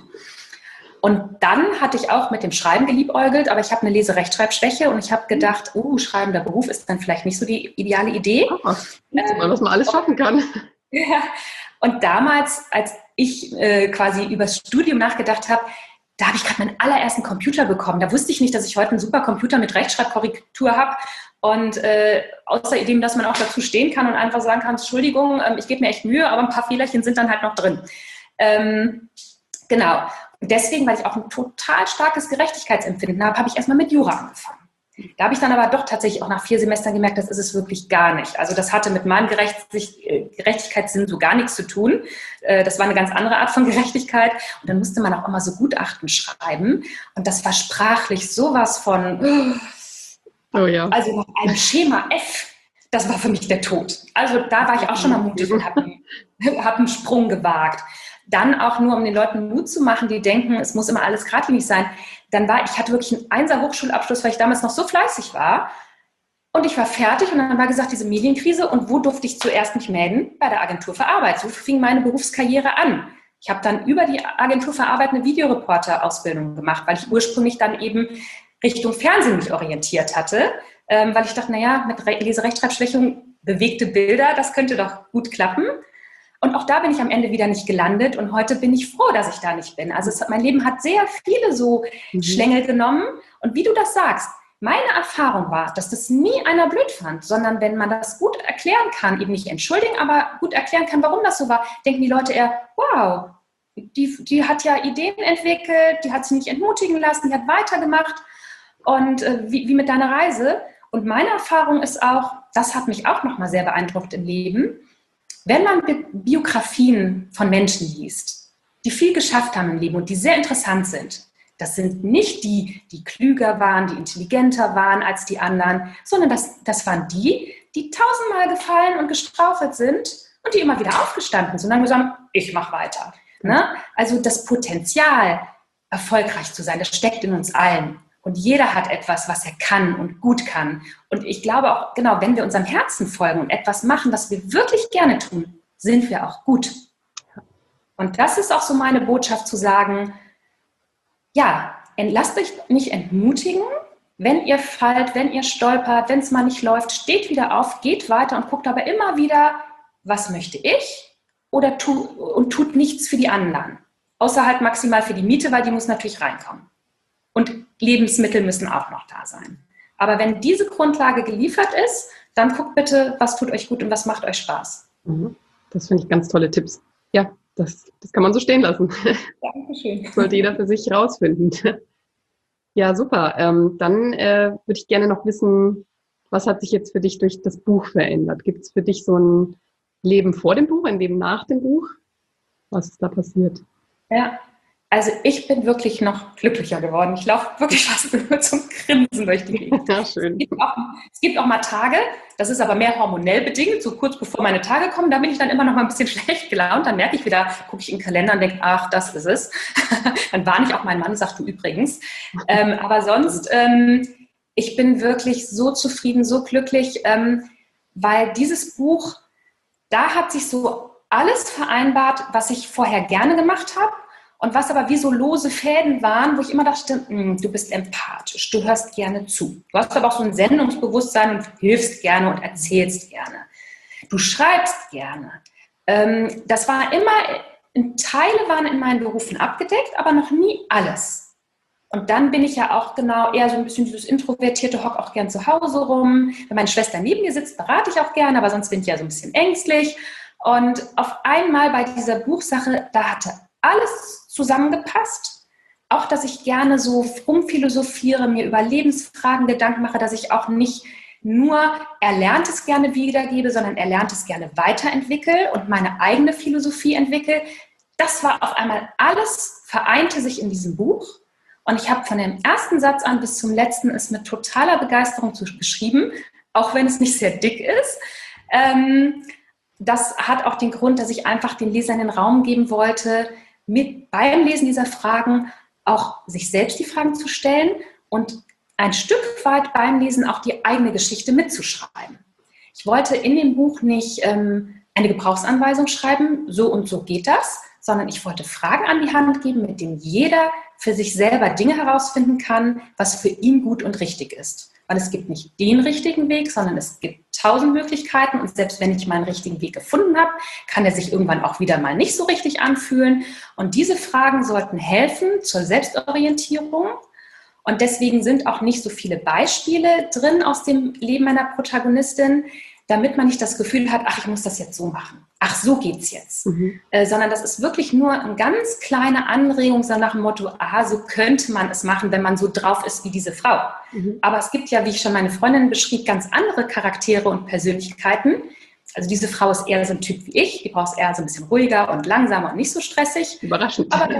Speaker 2: Und dann hatte ich auch mit dem Schreiben geliebäugelt, aber ich habe eine Lese-Rechtschreibschwäche und ich habe gedacht, oh, schreibender Beruf ist dann vielleicht nicht so die ideale Idee.
Speaker 1: Oh, mal, was man alles schaffen kann.
Speaker 2: Ja. Und damals, als ich äh, quasi über das Studium nachgedacht habe, da habe ich gerade meinen allerersten Computer bekommen. Da wusste ich nicht, dass ich heute einen super Computer mit Rechtschreibkorrektur habe. Und äh, außerdem, dass man auch dazu stehen kann und einfach sagen kann, Entschuldigung, ähm, ich gebe mir echt Mühe, aber ein paar Fehlerchen sind dann halt noch drin. Ähm, genau. Und deswegen, weil ich auch ein total starkes Gerechtigkeitsempfinden habe, habe ich erstmal mit Jura angefangen. Da habe ich dann aber doch tatsächlich auch nach vier Semestern gemerkt, das ist es wirklich gar nicht. Also das hatte mit meinem Gerechtigkeitssinn so gar nichts zu tun. Das war eine ganz andere Art von Gerechtigkeit. Und dann musste man auch immer so Gutachten schreiben. Und das war sprachlich sowas von...
Speaker 1: Oh ja.
Speaker 2: Also nach einem Schema F, das war für mich der Tod. Also da war ich auch schon mal mutig und habe hab einen Sprung gewagt. Dann auch nur, um den Leuten Mut zu machen, die denken, es muss immer alles geradlinig sein. Dann war ich hatte wirklich einen Einser-Hochschulabschluss, weil ich damals noch so fleißig war. Und ich war fertig und dann war gesagt, diese Medienkrise. Und wo durfte ich zuerst mich melden? Bei der Agentur für Arbeit. So fing meine Berufskarriere an. Ich habe dann über die Agentur für Arbeit eine Videoreporter-Ausbildung gemacht, weil ich ursprünglich dann eben Richtung Fernsehen mich orientiert hatte, ähm, weil ich dachte, naja, mit Re- Leserechtschreibschwächung, bewegte Bilder, das könnte doch gut klappen. Und auch da bin ich am Ende wieder nicht gelandet und heute bin ich froh, dass ich da nicht bin. Also es, mein Leben hat sehr viele so mhm. Schlängel genommen und wie du das sagst, meine Erfahrung war, dass das nie einer blöd fand, sondern wenn man das gut erklären kann, eben nicht entschuldigen, aber gut erklären kann, warum das so war, denken die Leute eher, wow, die, die hat ja Ideen entwickelt, die hat sich nicht entmutigen lassen, die hat weitergemacht. Und äh, wie, wie mit deiner Reise. Und meine Erfahrung ist auch, das hat mich auch nochmal sehr beeindruckt im Leben, wenn man Bi- Biografien von Menschen liest, die viel geschafft haben im Leben und die sehr interessant sind, Das sind nicht die, die klüger waren, die intelligenter waren als die anderen, sondern das, das waren die, die tausendmal gefallen und gestrauchelt sind und die immer wieder aufgestanden sind und dann gesagt haben, ich mache weiter. Ne? Also das Potenzial, erfolgreich zu sein, das steckt in uns allen. Und jeder hat etwas, was er kann und gut kann. Und ich glaube auch, genau, wenn wir unserem Herzen folgen und etwas machen, was wir wirklich gerne tun, sind wir auch gut. Und das ist auch so meine Botschaft zu sagen, ja, lasst euch nicht entmutigen, wenn ihr fallt, wenn ihr stolpert, wenn es mal nicht läuft, steht wieder auf, geht weiter und guckt aber immer wieder, was möchte ich oder tu, und tut nichts für die anderen. Außer halt maximal für die Miete, weil die muss natürlich reinkommen. Und Lebensmittel müssen auch noch da sein. Aber wenn diese Grundlage geliefert ist, dann guckt bitte, was tut euch gut und was macht euch Spaß.
Speaker 1: Das finde ich ganz tolle Tipps. Ja, das, das kann man so stehen lassen.
Speaker 2: Dankeschön.
Speaker 1: Das sollte jeder für sich rausfinden. Ja, super. Ähm, dann äh, würde ich gerne noch wissen, was hat sich jetzt für dich durch das Buch verändert? Gibt es für dich so ein Leben vor dem Buch, ein Leben nach dem Buch? Was ist da passiert?
Speaker 2: Ja, also ich bin wirklich noch glücklicher geworden. Ich laufe wirklich fast nur zum Grinsen durch die Gegend.
Speaker 1: Ja, schön.
Speaker 2: Es gibt, auch, es gibt auch mal Tage, das ist aber mehr hormonell bedingt, so kurz bevor meine Tage kommen, da bin ich dann immer noch mal ein bisschen schlecht gelaunt. Dann merke ich wieder, gucke ich in den Kalender und denke, ach, das ist es. Dann warne ich auch meinen Mann und sage, du übrigens. Ähm, aber sonst, ähm, ich bin wirklich so zufrieden, so glücklich, ähm, weil dieses Buch, da hat sich so alles vereinbart, was ich vorher gerne gemacht habe. Und was aber wie so lose Fäden waren, wo ich immer dachte, du bist empathisch, du hörst gerne zu. Du hast aber auch so ein Sendungsbewusstsein und hilfst gerne und erzählst gerne. Du schreibst gerne. Das war immer, Teile waren in meinen Berufen abgedeckt, aber noch nie alles. Und dann bin ich ja auch genau eher so ein bisschen dieses Introvertierte, hock auch gern zu Hause rum. Wenn meine Schwester neben mir sitzt, berate ich auch gerne, aber sonst bin ich ja so ein bisschen ängstlich. Und auf einmal bei dieser Buchsache, da hatte alles zusammengepasst. Auch, dass ich gerne so rumphilosophiere, mir über Lebensfragen Gedanken mache, dass ich auch nicht nur Erlerntes gerne wiedergebe, sondern Erlerntes gerne weiterentwickle und meine eigene Philosophie entwickle. Das war auf einmal alles, vereinte sich in diesem Buch. Und ich habe von dem ersten Satz an bis zum letzten es mit totaler Begeisterung geschrieben, auch wenn es nicht sehr dick ist. Ähm, das hat auch den Grund, dass ich einfach den Lesern den Raum geben wollte, mit beim Lesen dieser Fragen auch sich selbst die Fragen zu stellen und ein Stück weit beim Lesen auch die eigene Geschichte mitzuschreiben. Ich wollte in dem Buch nicht ähm, eine Gebrauchsanweisung schreiben, so und so geht das, sondern ich wollte Fragen an die Hand geben, mit denen jeder für sich selber Dinge herausfinden kann, was für ihn gut und richtig ist. Weil es gibt nicht den richtigen Weg, sondern es gibt tausend Möglichkeiten und selbst wenn ich meinen richtigen Weg gefunden habe, kann er sich irgendwann auch wieder mal nicht so richtig anfühlen. Und diese Fragen sollten helfen zur Selbstorientierung. Und deswegen sind auch nicht so viele Beispiele drin aus dem Leben meiner Protagonistin, damit man nicht das Gefühl hat, ach, ich muss das jetzt so machen. Ach, so geht's jetzt. Mhm. Äh, sondern das ist wirklich nur eine ganz kleine Anregung, so nach dem Motto, aha, so könnte man es machen, wenn man so drauf ist wie diese Frau. Mhm. Aber es gibt ja, wie ich schon meine Freundin beschrieb, ganz andere Charaktere und Persönlichkeiten. Also diese Frau ist eher so ein Typ wie ich, die braucht es eher so ein bisschen ruhiger und langsamer und nicht so stressig.
Speaker 1: Überraschend.
Speaker 2: Aber,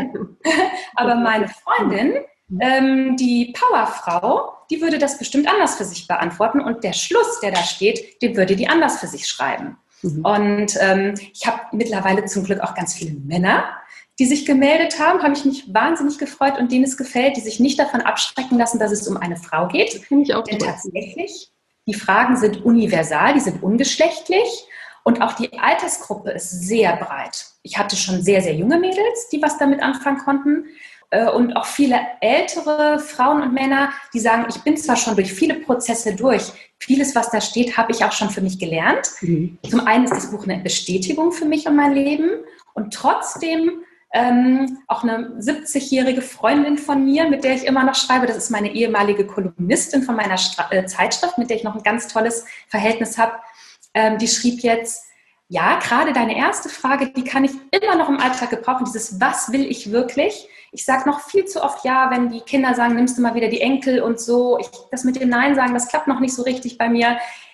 Speaker 2: aber meine Freundin, ähm, die Powerfrau, die würde das bestimmt anders für sich beantworten und der Schluss, der da steht, den würde die anders für sich schreiben. Mhm. Und ähm, ich habe mittlerweile zum Glück auch ganz viele Männer, die sich gemeldet haben, habe ich mich wahnsinnig gefreut und denen es gefällt, die sich nicht davon abschrecken lassen, dass es um eine Frau geht.
Speaker 1: Das finde ich auch
Speaker 2: Denn
Speaker 1: toll.
Speaker 2: Tatsächlich, die Fragen sind universal, die sind ungeschlechtlich und auch die Altersgruppe ist sehr breit. Ich hatte schon sehr, sehr junge Mädels, die was damit anfangen konnten. Und auch viele ältere Frauen und Männer, die sagen, ich bin zwar schon durch viele Prozesse durch, vieles, was da steht, habe ich auch schon für mich gelernt. Mhm. Zum einen ist das Buch eine Bestätigung für mich und mein Leben und trotzdem ähm, auch eine siebzigjährige Freundin von mir, mit der ich immer noch schreibe, das ist meine ehemalige Kolumnistin von meiner Stra- äh, Zeitschrift, mit der ich noch ein ganz tolles Verhältnis habe, ähm, die schrieb jetzt, ja, gerade deine erste Frage, die kann ich immer noch im Alltag gebrauchen, dieses was will ich wirklich? Ich sage noch viel zu oft ja, wenn die Kinder sagen, nimmst du mal wieder die Enkel und so. Ich, das mit dem Nein sagen, das klappt noch nicht so richtig bei mir.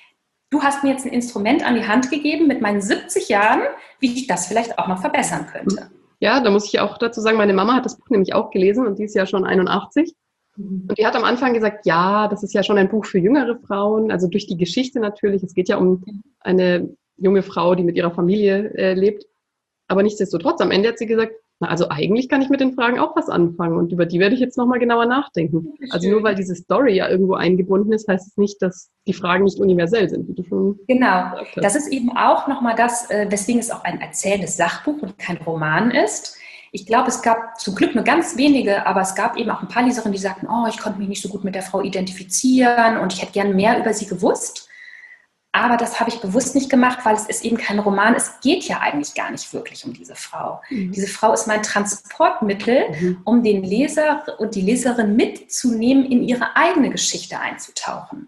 Speaker 2: Du hast mir jetzt ein Instrument an die Hand gegeben mit meinen siebzig Jahren, wie ich das vielleicht auch noch verbessern könnte.
Speaker 1: Ja, da muss ich auch dazu sagen, meine Mama hat das Buch nämlich auch gelesen und die ist ja schon einundachtzig.
Speaker 2: Mhm.
Speaker 1: Und die hat am Anfang gesagt, ja, das ist ja schon ein Buch für jüngere Frauen, also durch die Geschichte natürlich. Es geht ja um eine junge Frau, die mit ihrer Familie äh, lebt. Aber nichtsdestotrotz, am Ende hat sie gesagt, na, also eigentlich kann ich mit den Fragen auch was anfangen und über die werde ich jetzt nochmal genauer nachdenken. Also nur weil diese Story ja irgendwo eingebunden ist, heißt es nicht, dass die Fragen nicht universell sind, wie du schon
Speaker 2: Genau,
Speaker 1: gesagt hast.
Speaker 2: das ist eben auch nochmal das, äh, weswegen es auch ein erzählendes Sachbuch und kein Roman ist. Ich glaube, es gab zum Glück nur ganz wenige, aber es gab eben auch ein paar Leserinnen, die sagten, oh, ich konnte mich nicht so gut mit der Frau identifizieren und ich hätte gern mehr über sie gewusst. Aber das habe ich bewusst nicht gemacht, weil es ist eben kein Roman. Es geht ja eigentlich gar nicht wirklich um diese Frau. Mhm. Diese Frau ist mein Transportmittel, mhm. um den Leser und die Leserin mitzunehmen, in ihre eigene Geschichte einzutauchen.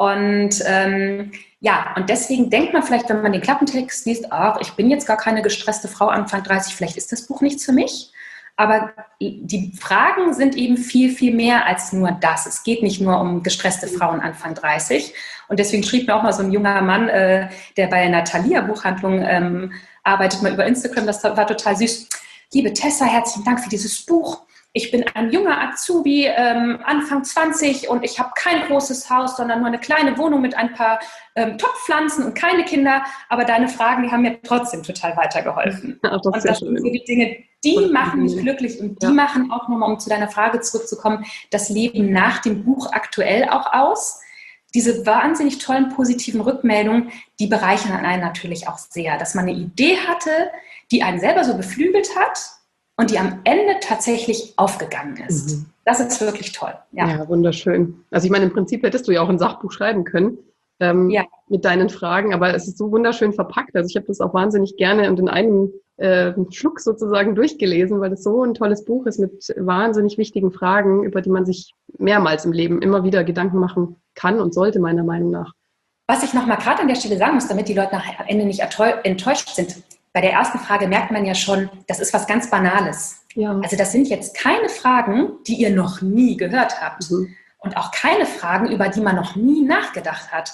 Speaker 2: Und ähm, ja, und deswegen denkt man vielleicht, wenn man den Klappentext liest, ach, ich bin jetzt gar keine gestresste Frau Anfang dreißig, vielleicht ist das Buch nichts für mich. Aber die Fragen sind eben viel, viel mehr als nur das. Es geht nicht nur um gestresste Frauen Anfang dreißig. Und deswegen schrieb mir auch mal so ein junger Mann, äh, der bei einer Thalia-Buchhandlung ähm, arbeitet, mal über Instagram, das war total süß. Liebe Tessa, herzlichen Dank für dieses Buch. Ich bin ein junger Azubi, ähm, Anfang zwanzig und ich habe kein großes Haus, sondern nur eine kleine Wohnung mit ein paar ähm, Topfpflanzen und keine Kinder. Aber deine Fragen, die haben mir trotzdem total weitergeholfen.
Speaker 1: Ach, das
Speaker 2: und das sind so die Dinge, die machen mich glücklich und die ja. machen auch nochmal, um zu deiner Frage zurückzukommen, das Leben nach dem Buch aktuell auch aus. Diese wahnsinnig tollen positiven Rückmeldungen, die bereichern einen natürlich auch sehr, dass man eine Idee hatte, die einen selber so beflügelt hat und die am Ende tatsächlich aufgegangen ist. Mhm. Das ist wirklich toll.
Speaker 1: Ja. ja, wunderschön. Also ich meine, im Prinzip hättest du ja auch ein Sachbuch schreiben können ähm, ja. mit deinen Fragen, aber es ist so wunderschön verpackt. Also ich habe das auch wahnsinnig gerne und in einem äh, Schluck sozusagen durchgelesen, weil es so ein tolles Buch ist mit wahnsinnig wichtigen Fragen, über die man sich mehrmals im Leben immer wieder Gedanken machen kann und sollte, meiner Meinung nach.
Speaker 2: Was ich nochmal gerade an der Stelle sagen muss, damit die Leute nachher am Ende nicht enttäuscht sind, bei der ersten Frage merkt man ja schon, das ist was ganz Banales. Ja. Also das sind jetzt keine Fragen, die ihr noch nie gehört habt. Mhm. Und auch keine Fragen, über die man noch nie nachgedacht hat.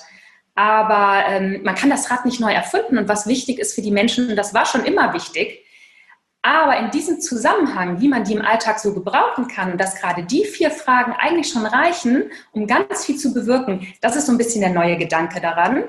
Speaker 2: Aber ähm, man kann das Rad nicht neu erfinden. Und was wichtig ist für die Menschen, und das war schon immer wichtig, aber in diesem Zusammenhang, wie man die im Alltag so gebrauchen kann, dass gerade die vier Fragen eigentlich schon reichen, um ganz viel zu bewirken, das ist so ein bisschen der neue Gedanke daran.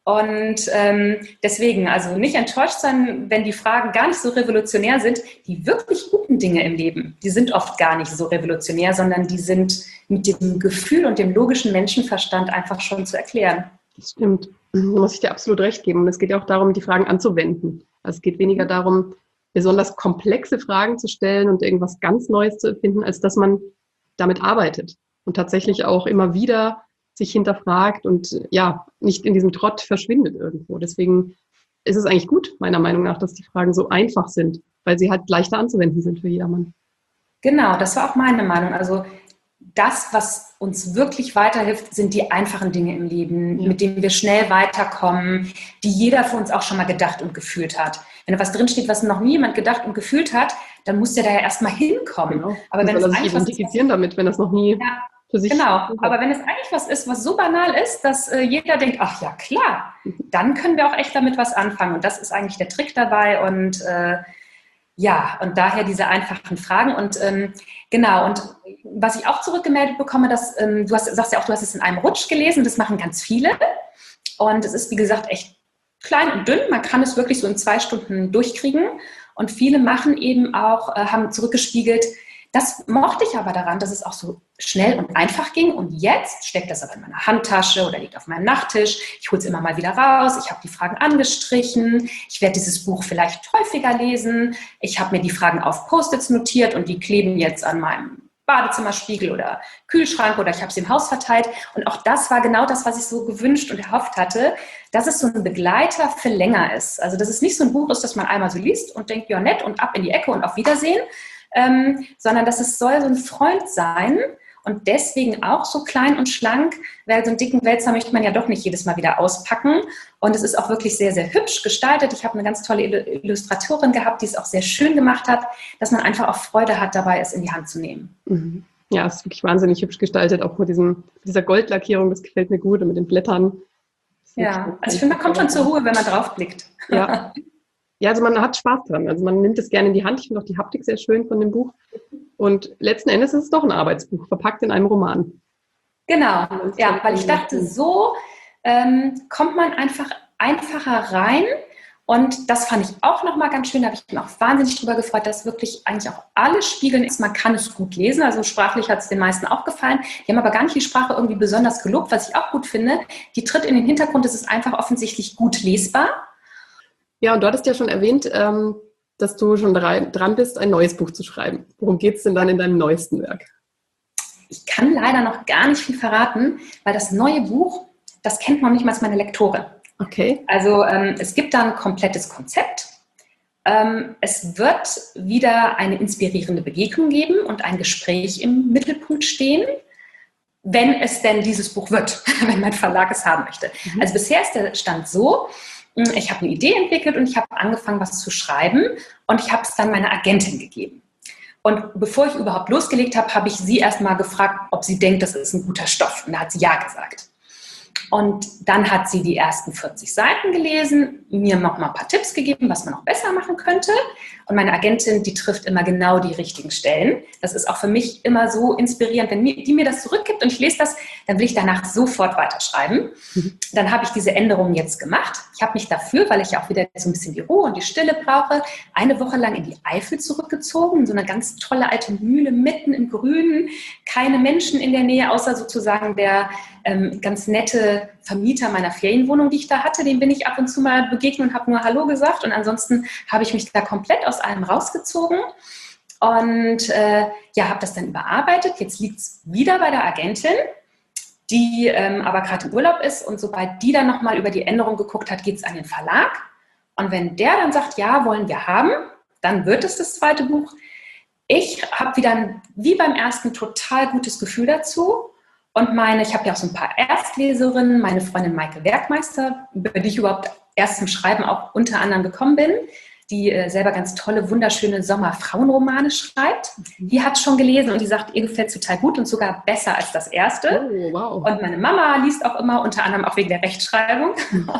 Speaker 2: Und ähm, deswegen, also nicht enttäuscht sein, wenn die Fragen gar nicht so revolutionär sind. Die wirklich guten Dinge im Leben, die sind oft gar nicht so revolutionär, sondern die sind mit dem Gefühl und dem logischen Menschenverstand einfach schon zu erklären.
Speaker 1: Das stimmt. Da muss ich dir absolut recht geben. Und es geht ja auch darum, die Fragen anzuwenden. Also es geht weniger darum, besonders komplexe Fragen zu stellen und irgendwas ganz Neues zu erfinden, als dass man damit arbeitet und tatsächlich auch immer wieder sich hinterfragt und ja, nicht in diesem Trott verschwindet irgendwo. Deswegen ist es eigentlich gut, meiner Meinung nach, dass die Fragen so einfach sind, weil sie halt leichter anzuwenden sind für jedermann.
Speaker 2: Genau, das war auch meine Meinung. Also das, was uns wirklich weiterhilft, sind die einfachen Dinge im Leben, ja. mit denen wir schnell weiterkommen, die jeder von uns auch schon mal gedacht und gefühlt hat. Wenn da was drinsteht, was noch nie jemand gedacht und gefühlt hat, dann muss der da ja erstmal hinkommen.
Speaker 1: Genau. Aber wenn es sich identifizieren damit, wenn das noch nie...
Speaker 2: Ja. Genau, aber wenn es eigentlich was ist, was so banal ist, dass äh, jeder denkt, ach ja, klar, dann können wir auch echt damit was anfangen. Und das ist eigentlich der Trick dabei und äh, ja, und daher diese einfachen Fragen. Und ähm, genau, und was ich auch zurückgemeldet bekomme, dass, ähm, du hast, sagst ja auch, du hast es in einem Rutsch gelesen, das machen ganz viele. Und es ist, wie gesagt, echt klein und dünn, man kann es wirklich so in zwei Stunden durchkriegen. Und viele machen eben auch, äh, haben zurückgespiegelt, das mochte ich aber daran, dass es auch so schnell und einfach ging. Und jetzt steckt das aber in meiner Handtasche oder liegt auf meinem Nachttisch. Ich hole es immer mal wieder raus. Ich habe die Fragen angestrichen. Ich werde dieses Buch vielleicht häufiger lesen. Ich habe mir die Fragen auf Post-its notiert und die kleben jetzt an meinem Badezimmerspiegel oder Kühlschrank oder ich habe sie im Haus verteilt. Und auch das war genau das, was ich so gewünscht und erhofft hatte, dass es so ein Begleiter für länger ist. Also dass es nicht so ein Buch ist, das man einmal so liest und denkt, ja nett und ab in die Ecke und auf Wiedersehen, Ähm, sondern dass es soll so ein Freund sein und deswegen auch so klein und schlank, weil so einen dicken Wälzer möchte man ja doch nicht jedes Mal wieder auspacken und es ist auch wirklich sehr, sehr hübsch gestaltet. Ich habe eine ganz tolle Illustratorin gehabt, die es auch sehr schön gemacht hat, dass man einfach auch Freude hat, dabei es in die Hand zu nehmen.
Speaker 1: Mhm. Ja, es ist wirklich wahnsinnig hübsch gestaltet, auch mit diesem, dieser Goldlackierung, das gefällt mir gut und mit den Blättern.
Speaker 2: Ja, also ich finde, man kommt schon zur Ruhe, wenn man drauf blickt.
Speaker 1: Ja. Ja, also man hat Spaß dran. Also man nimmt es gerne in die Hand. Ich finde auch die Haptik sehr schön von dem Buch. Und letzten Endes ist es doch ein Arbeitsbuch, verpackt in einem Roman.
Speaker 2: Genau, ja, weil ich dachte, so ähm, kommt man einfach einfacher rein. Und das fand ich auch nochmal ganz schön, da habe ich mich auch wahnsinnig drüber gefreut, dass wirklich eigentlich auch alle spiegeln ist, man kann es gut lesen, also sprachlich hat es den meisten auch gefallen. Die haben aber gar nicht die Sprache irgendwie besonders gelobt, was ich auch gut finde. Die tritt in den Hintergrund, es ist einfach offensichtlich gut lesbar.
Speaker 1: Ja, und du hattest ja schon erwähnt, ähm, dass du schon dran bist, ein neues Buch zu schreiben. Worum geht es denn dann in deinem neuesten Werk?
Speaker 2: Ich kann leider noch gar nicht viel verraten, weil das neue Buch, das kennt noch nicht mal meine Lektorin.
Speaker 1: Okay.
Speaker 2: Also ähm, es gibt da ein komplettes Konzept. Ähm, es wird wieder eine inspirierende Begegnung geben und ein Gespräch im Mittelpunkt stehen, wenn es denn dieses Buch wird, wenn mein Verlag es haben möchte. Mhm. Also bisher ist der Stand so, ich habe eine Idee entwickelt und ich habe angefangen, was zu schreiben und ich habe es dann meiner Agentin gegeben. Und bevor ich überhaupt losgelegt habe, habe ich sie erst mal gefragt, ob sie denkt, das ist ein guter Stoff. Und da hat sie ja gesagt. Und dann hat sie die ersten vierzig Seiten gelesen, mir noch mal ein paar Tipps gegeben, was man noch besser machen könnte. Und meine Agentin, die trifft immer genau die richtigen Stellen. Das ist auch für mich immer so inspirierend. Wenn die mir das zurückgibt und ich lese das, dann will ich danach sofort weiterschreiben. Mhm. Dann habe ich diese Änderungen jetzt gemacht. Ich habe mich dafür, weil ich ja auch wieder so ein bisschen die Ruhe und die Stille brauche, eine Woche lang in die Eifel zurückgezogen. So eine ganz tolle alte Mühle mitten im Grünen. Keine Menschen in der Nähe, außer sozusagen der ähm, ganz nette Vermieter meiner Ferienwohnung, die ich da hatte. Dem bin ich ab und zu mal begegnet und habe nur Hallo gesagt. Und ansonsten habe ich mich da komplett aus allem rausgezogen und äh, ja, habe das dann überarbeitet. Jetzt liegt es wieder bei der Agentin, die ähm, aber gerade im Urlaub ist. Und sobald die dann nochmal über die Änderung geguckt hat, geht es an den Verlag. Und wenn der dann sagt, ja, wollen wir haben, dann wird es das zweite Buch. Ich habe wieder, ein, wie beim ersten, total gutes Gefühl dazu. Und meine, ich habe ja auch so ein paar Erstleserinnen, meine Freundin Maike Werkmeister, über die ich überhaupt erst zum Schreiben auch unter anderem gekommen bin, die äh, selber ganz tolle, wunderschöne Sommerfrauenromane schreibt. Die hat schon gelesen und die sagt, ihr gefällt es total gut und sogar besser als das erste.
Speaker 1: Oh, wow.
Speaker 2: Und meine Mama liest auch immer, unter anderem auch wegen der Rechtschreibung.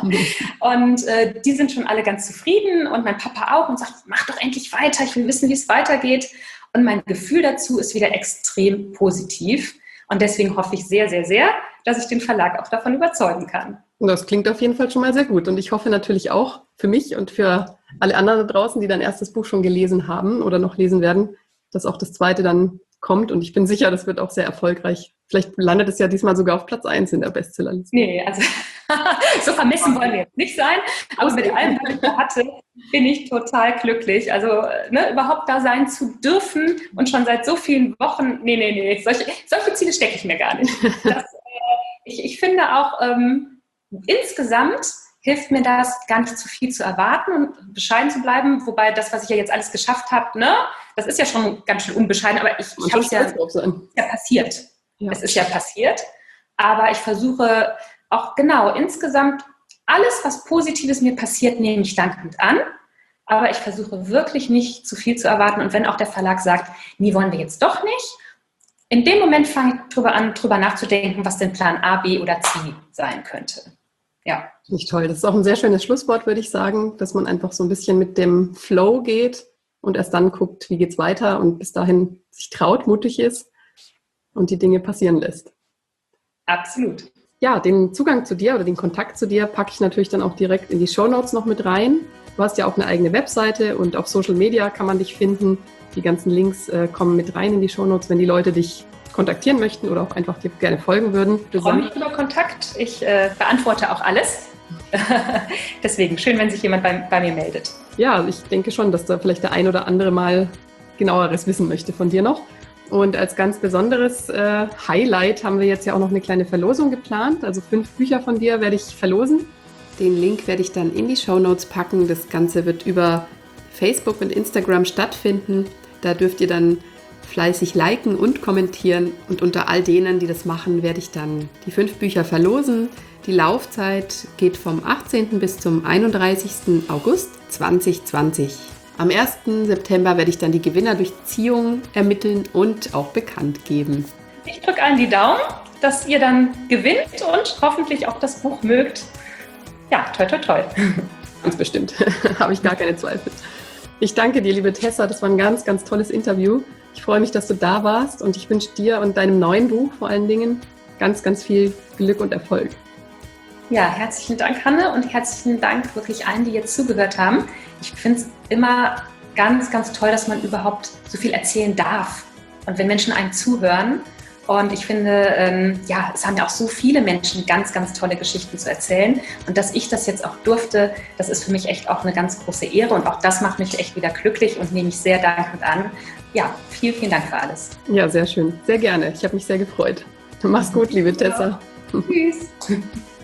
Speaker 2: Und äh, die sind schon alle ganz zufrieden und mein Papa auch und sagt, mach doch endlich weiter, ich will wissen, wie es weitergeht. Und mein Gefühl dazu ist wieder extrem positiv. Und deswegen hoffe ich sehr, sehr, sehr, dass ich den Verlag auch davon überzeugen kann.
Speaker 1: Das klingt auf jeden Fall schon mal sehr gut. Und ich hoffe natürlich auch für mich und für alle anderen da draußen, die dein erstes Buch schon gelesen haben oder noch lesen werden, dass auch das zweite dann kommt. Und ich bin sicher, das wird auch sehr erfolgreich. Vielleicht landet es ja diesmal sogar auf Platz eins in der Bestsellerliste.
Speaker 2: Nee, also so vermessen wollen wir jetzt nicht sein. Aber mit allem, was ich da hatte, bin ich total glücklich. Also ne, überhaupt da sein zu dürfen und schon seit so vielen Wochen, nee, nee, nee, solche, solche Ziele stecke ich mir gar nicht. Das, äh, ich, ich finde auch, ähm, insgesamt hilft mir das, gar nicht zu viel zu erwarten und bescheiden zu bleiben. Wobei das, was ich ja jetzt alles geschafft habe, ne, das ist ja schon ganz schön unbescheiden, aber ich, ich habe es ja, ja passiert. Ja. Es ist ja passiert. Aber ich versuche auch genau insgesamt alles, was Positives mir passiert, nehme ich dankend an. Aber ich versuche wirklich nicht zu viel zu erwarten. Und wenn auch der Verlag sagt, nee, wollen wir jetzt doch nicht, in dem Moment fange ich drüber an, drüber nachzudenken, was denn Plan A, B oder C sein könnte. Ja.
Speaker 1: Nicht toll. Das ist auch ein sehr schönes Schlusswort, würde ich sagen, dass man einfach so ein bisschen mit dem Flow geht und erst dann guckt, wie geht's weiter und bis dahin sich traut, mutig ist und die Dinge passieren lässt.
Speaker 2: Absolut.
Speaker 1: Ja, den Zugang zu dir oder den Kontakt zu dir packe ich natürlich dann auch direkt in die Shownotes noch mit rein. Du hast ja auch eine eigene Webseite und auf Social Media kann man dich finden. Die ganzen Links äh, kommen mit rein in die Shownotes, wenn die Leute dich kontaktieren möchten oder auch einfach dir gerne folgen würden.
Speaker 2: Ich freue mich über Kontakt. Ich äh, beantworte auch alles. Deswegen schön, wenn sich jemand bei, bei mir meldet.
Speaker 1: Ja, ich denke schon, dass da vielleicht der ein oder andere mal genaueres wissen möchte von dir noch. Und als ganz besonderes äh, Highlight haben wir jetzt ja auch noch eine kleine Verlosung geplant. Also fünf Bücher von dir werde ich verlosen. Den Link werde ich dann in die Shownotes packen. Das Ganze wird über Facebook und Instagram stattfinden. Da dürft ihr dann fleißig liken und kommentieren. Und unter all denen, die das machen, werde ich dann die fünf Bücher verlosen. Die Laufzeit geht vom achtzehnten bis zum einunddreißigsten August zweitausendzwanzig. Am ersten September werde ich dann die Gewinner durch Ziehung ermitteln und auch bekannt geben.
Speaker 2: Ich drücke allen die Daumen, dass ihr dann gewinnt und hoffentlich auch das Buch mögt. Ja, toi, toi, toi.
Speaker 1: Ganz bestimmt. Habe ich gar keine Zweifel. Ich danke dir, liebe Tessa. Das war ein ganz, ganz tolles Interview. Ich freue mich, dass du da warst und ich wünsche dir und deinem neuen Buch vor allen Dingen ganz, ganz viel Glück und Erfolg.
Speaker 2: Ja, herzlichen Dank, Hanne, und herzlichen Dank wirklich allen, die jetzt zugehört haben. Ich finde es immer ganz, ganz toll, dass man überhaupt so viel erzählen darf. Und wenn Menschen einem zuhören, und ich finde, ähm, ja, es haben ja auch so viele Menschen ganz, ganz tolle Geschichten zu erzählen. Und dass ich das jetzt auch durfte, das ist für mich echt auch eine ganz große Ehre. Und auch das macht mich echt wieder glücklich und nehme ich sehr dankend an. Ja, vielen, vielen Dank für alles.
Speaker 1: Ja, sehr schön. Sehr gerne. Ich habe mich sehr gefreut. Mach's gut, liebe Tessa.
Speaker 2: Ja. Tschüss.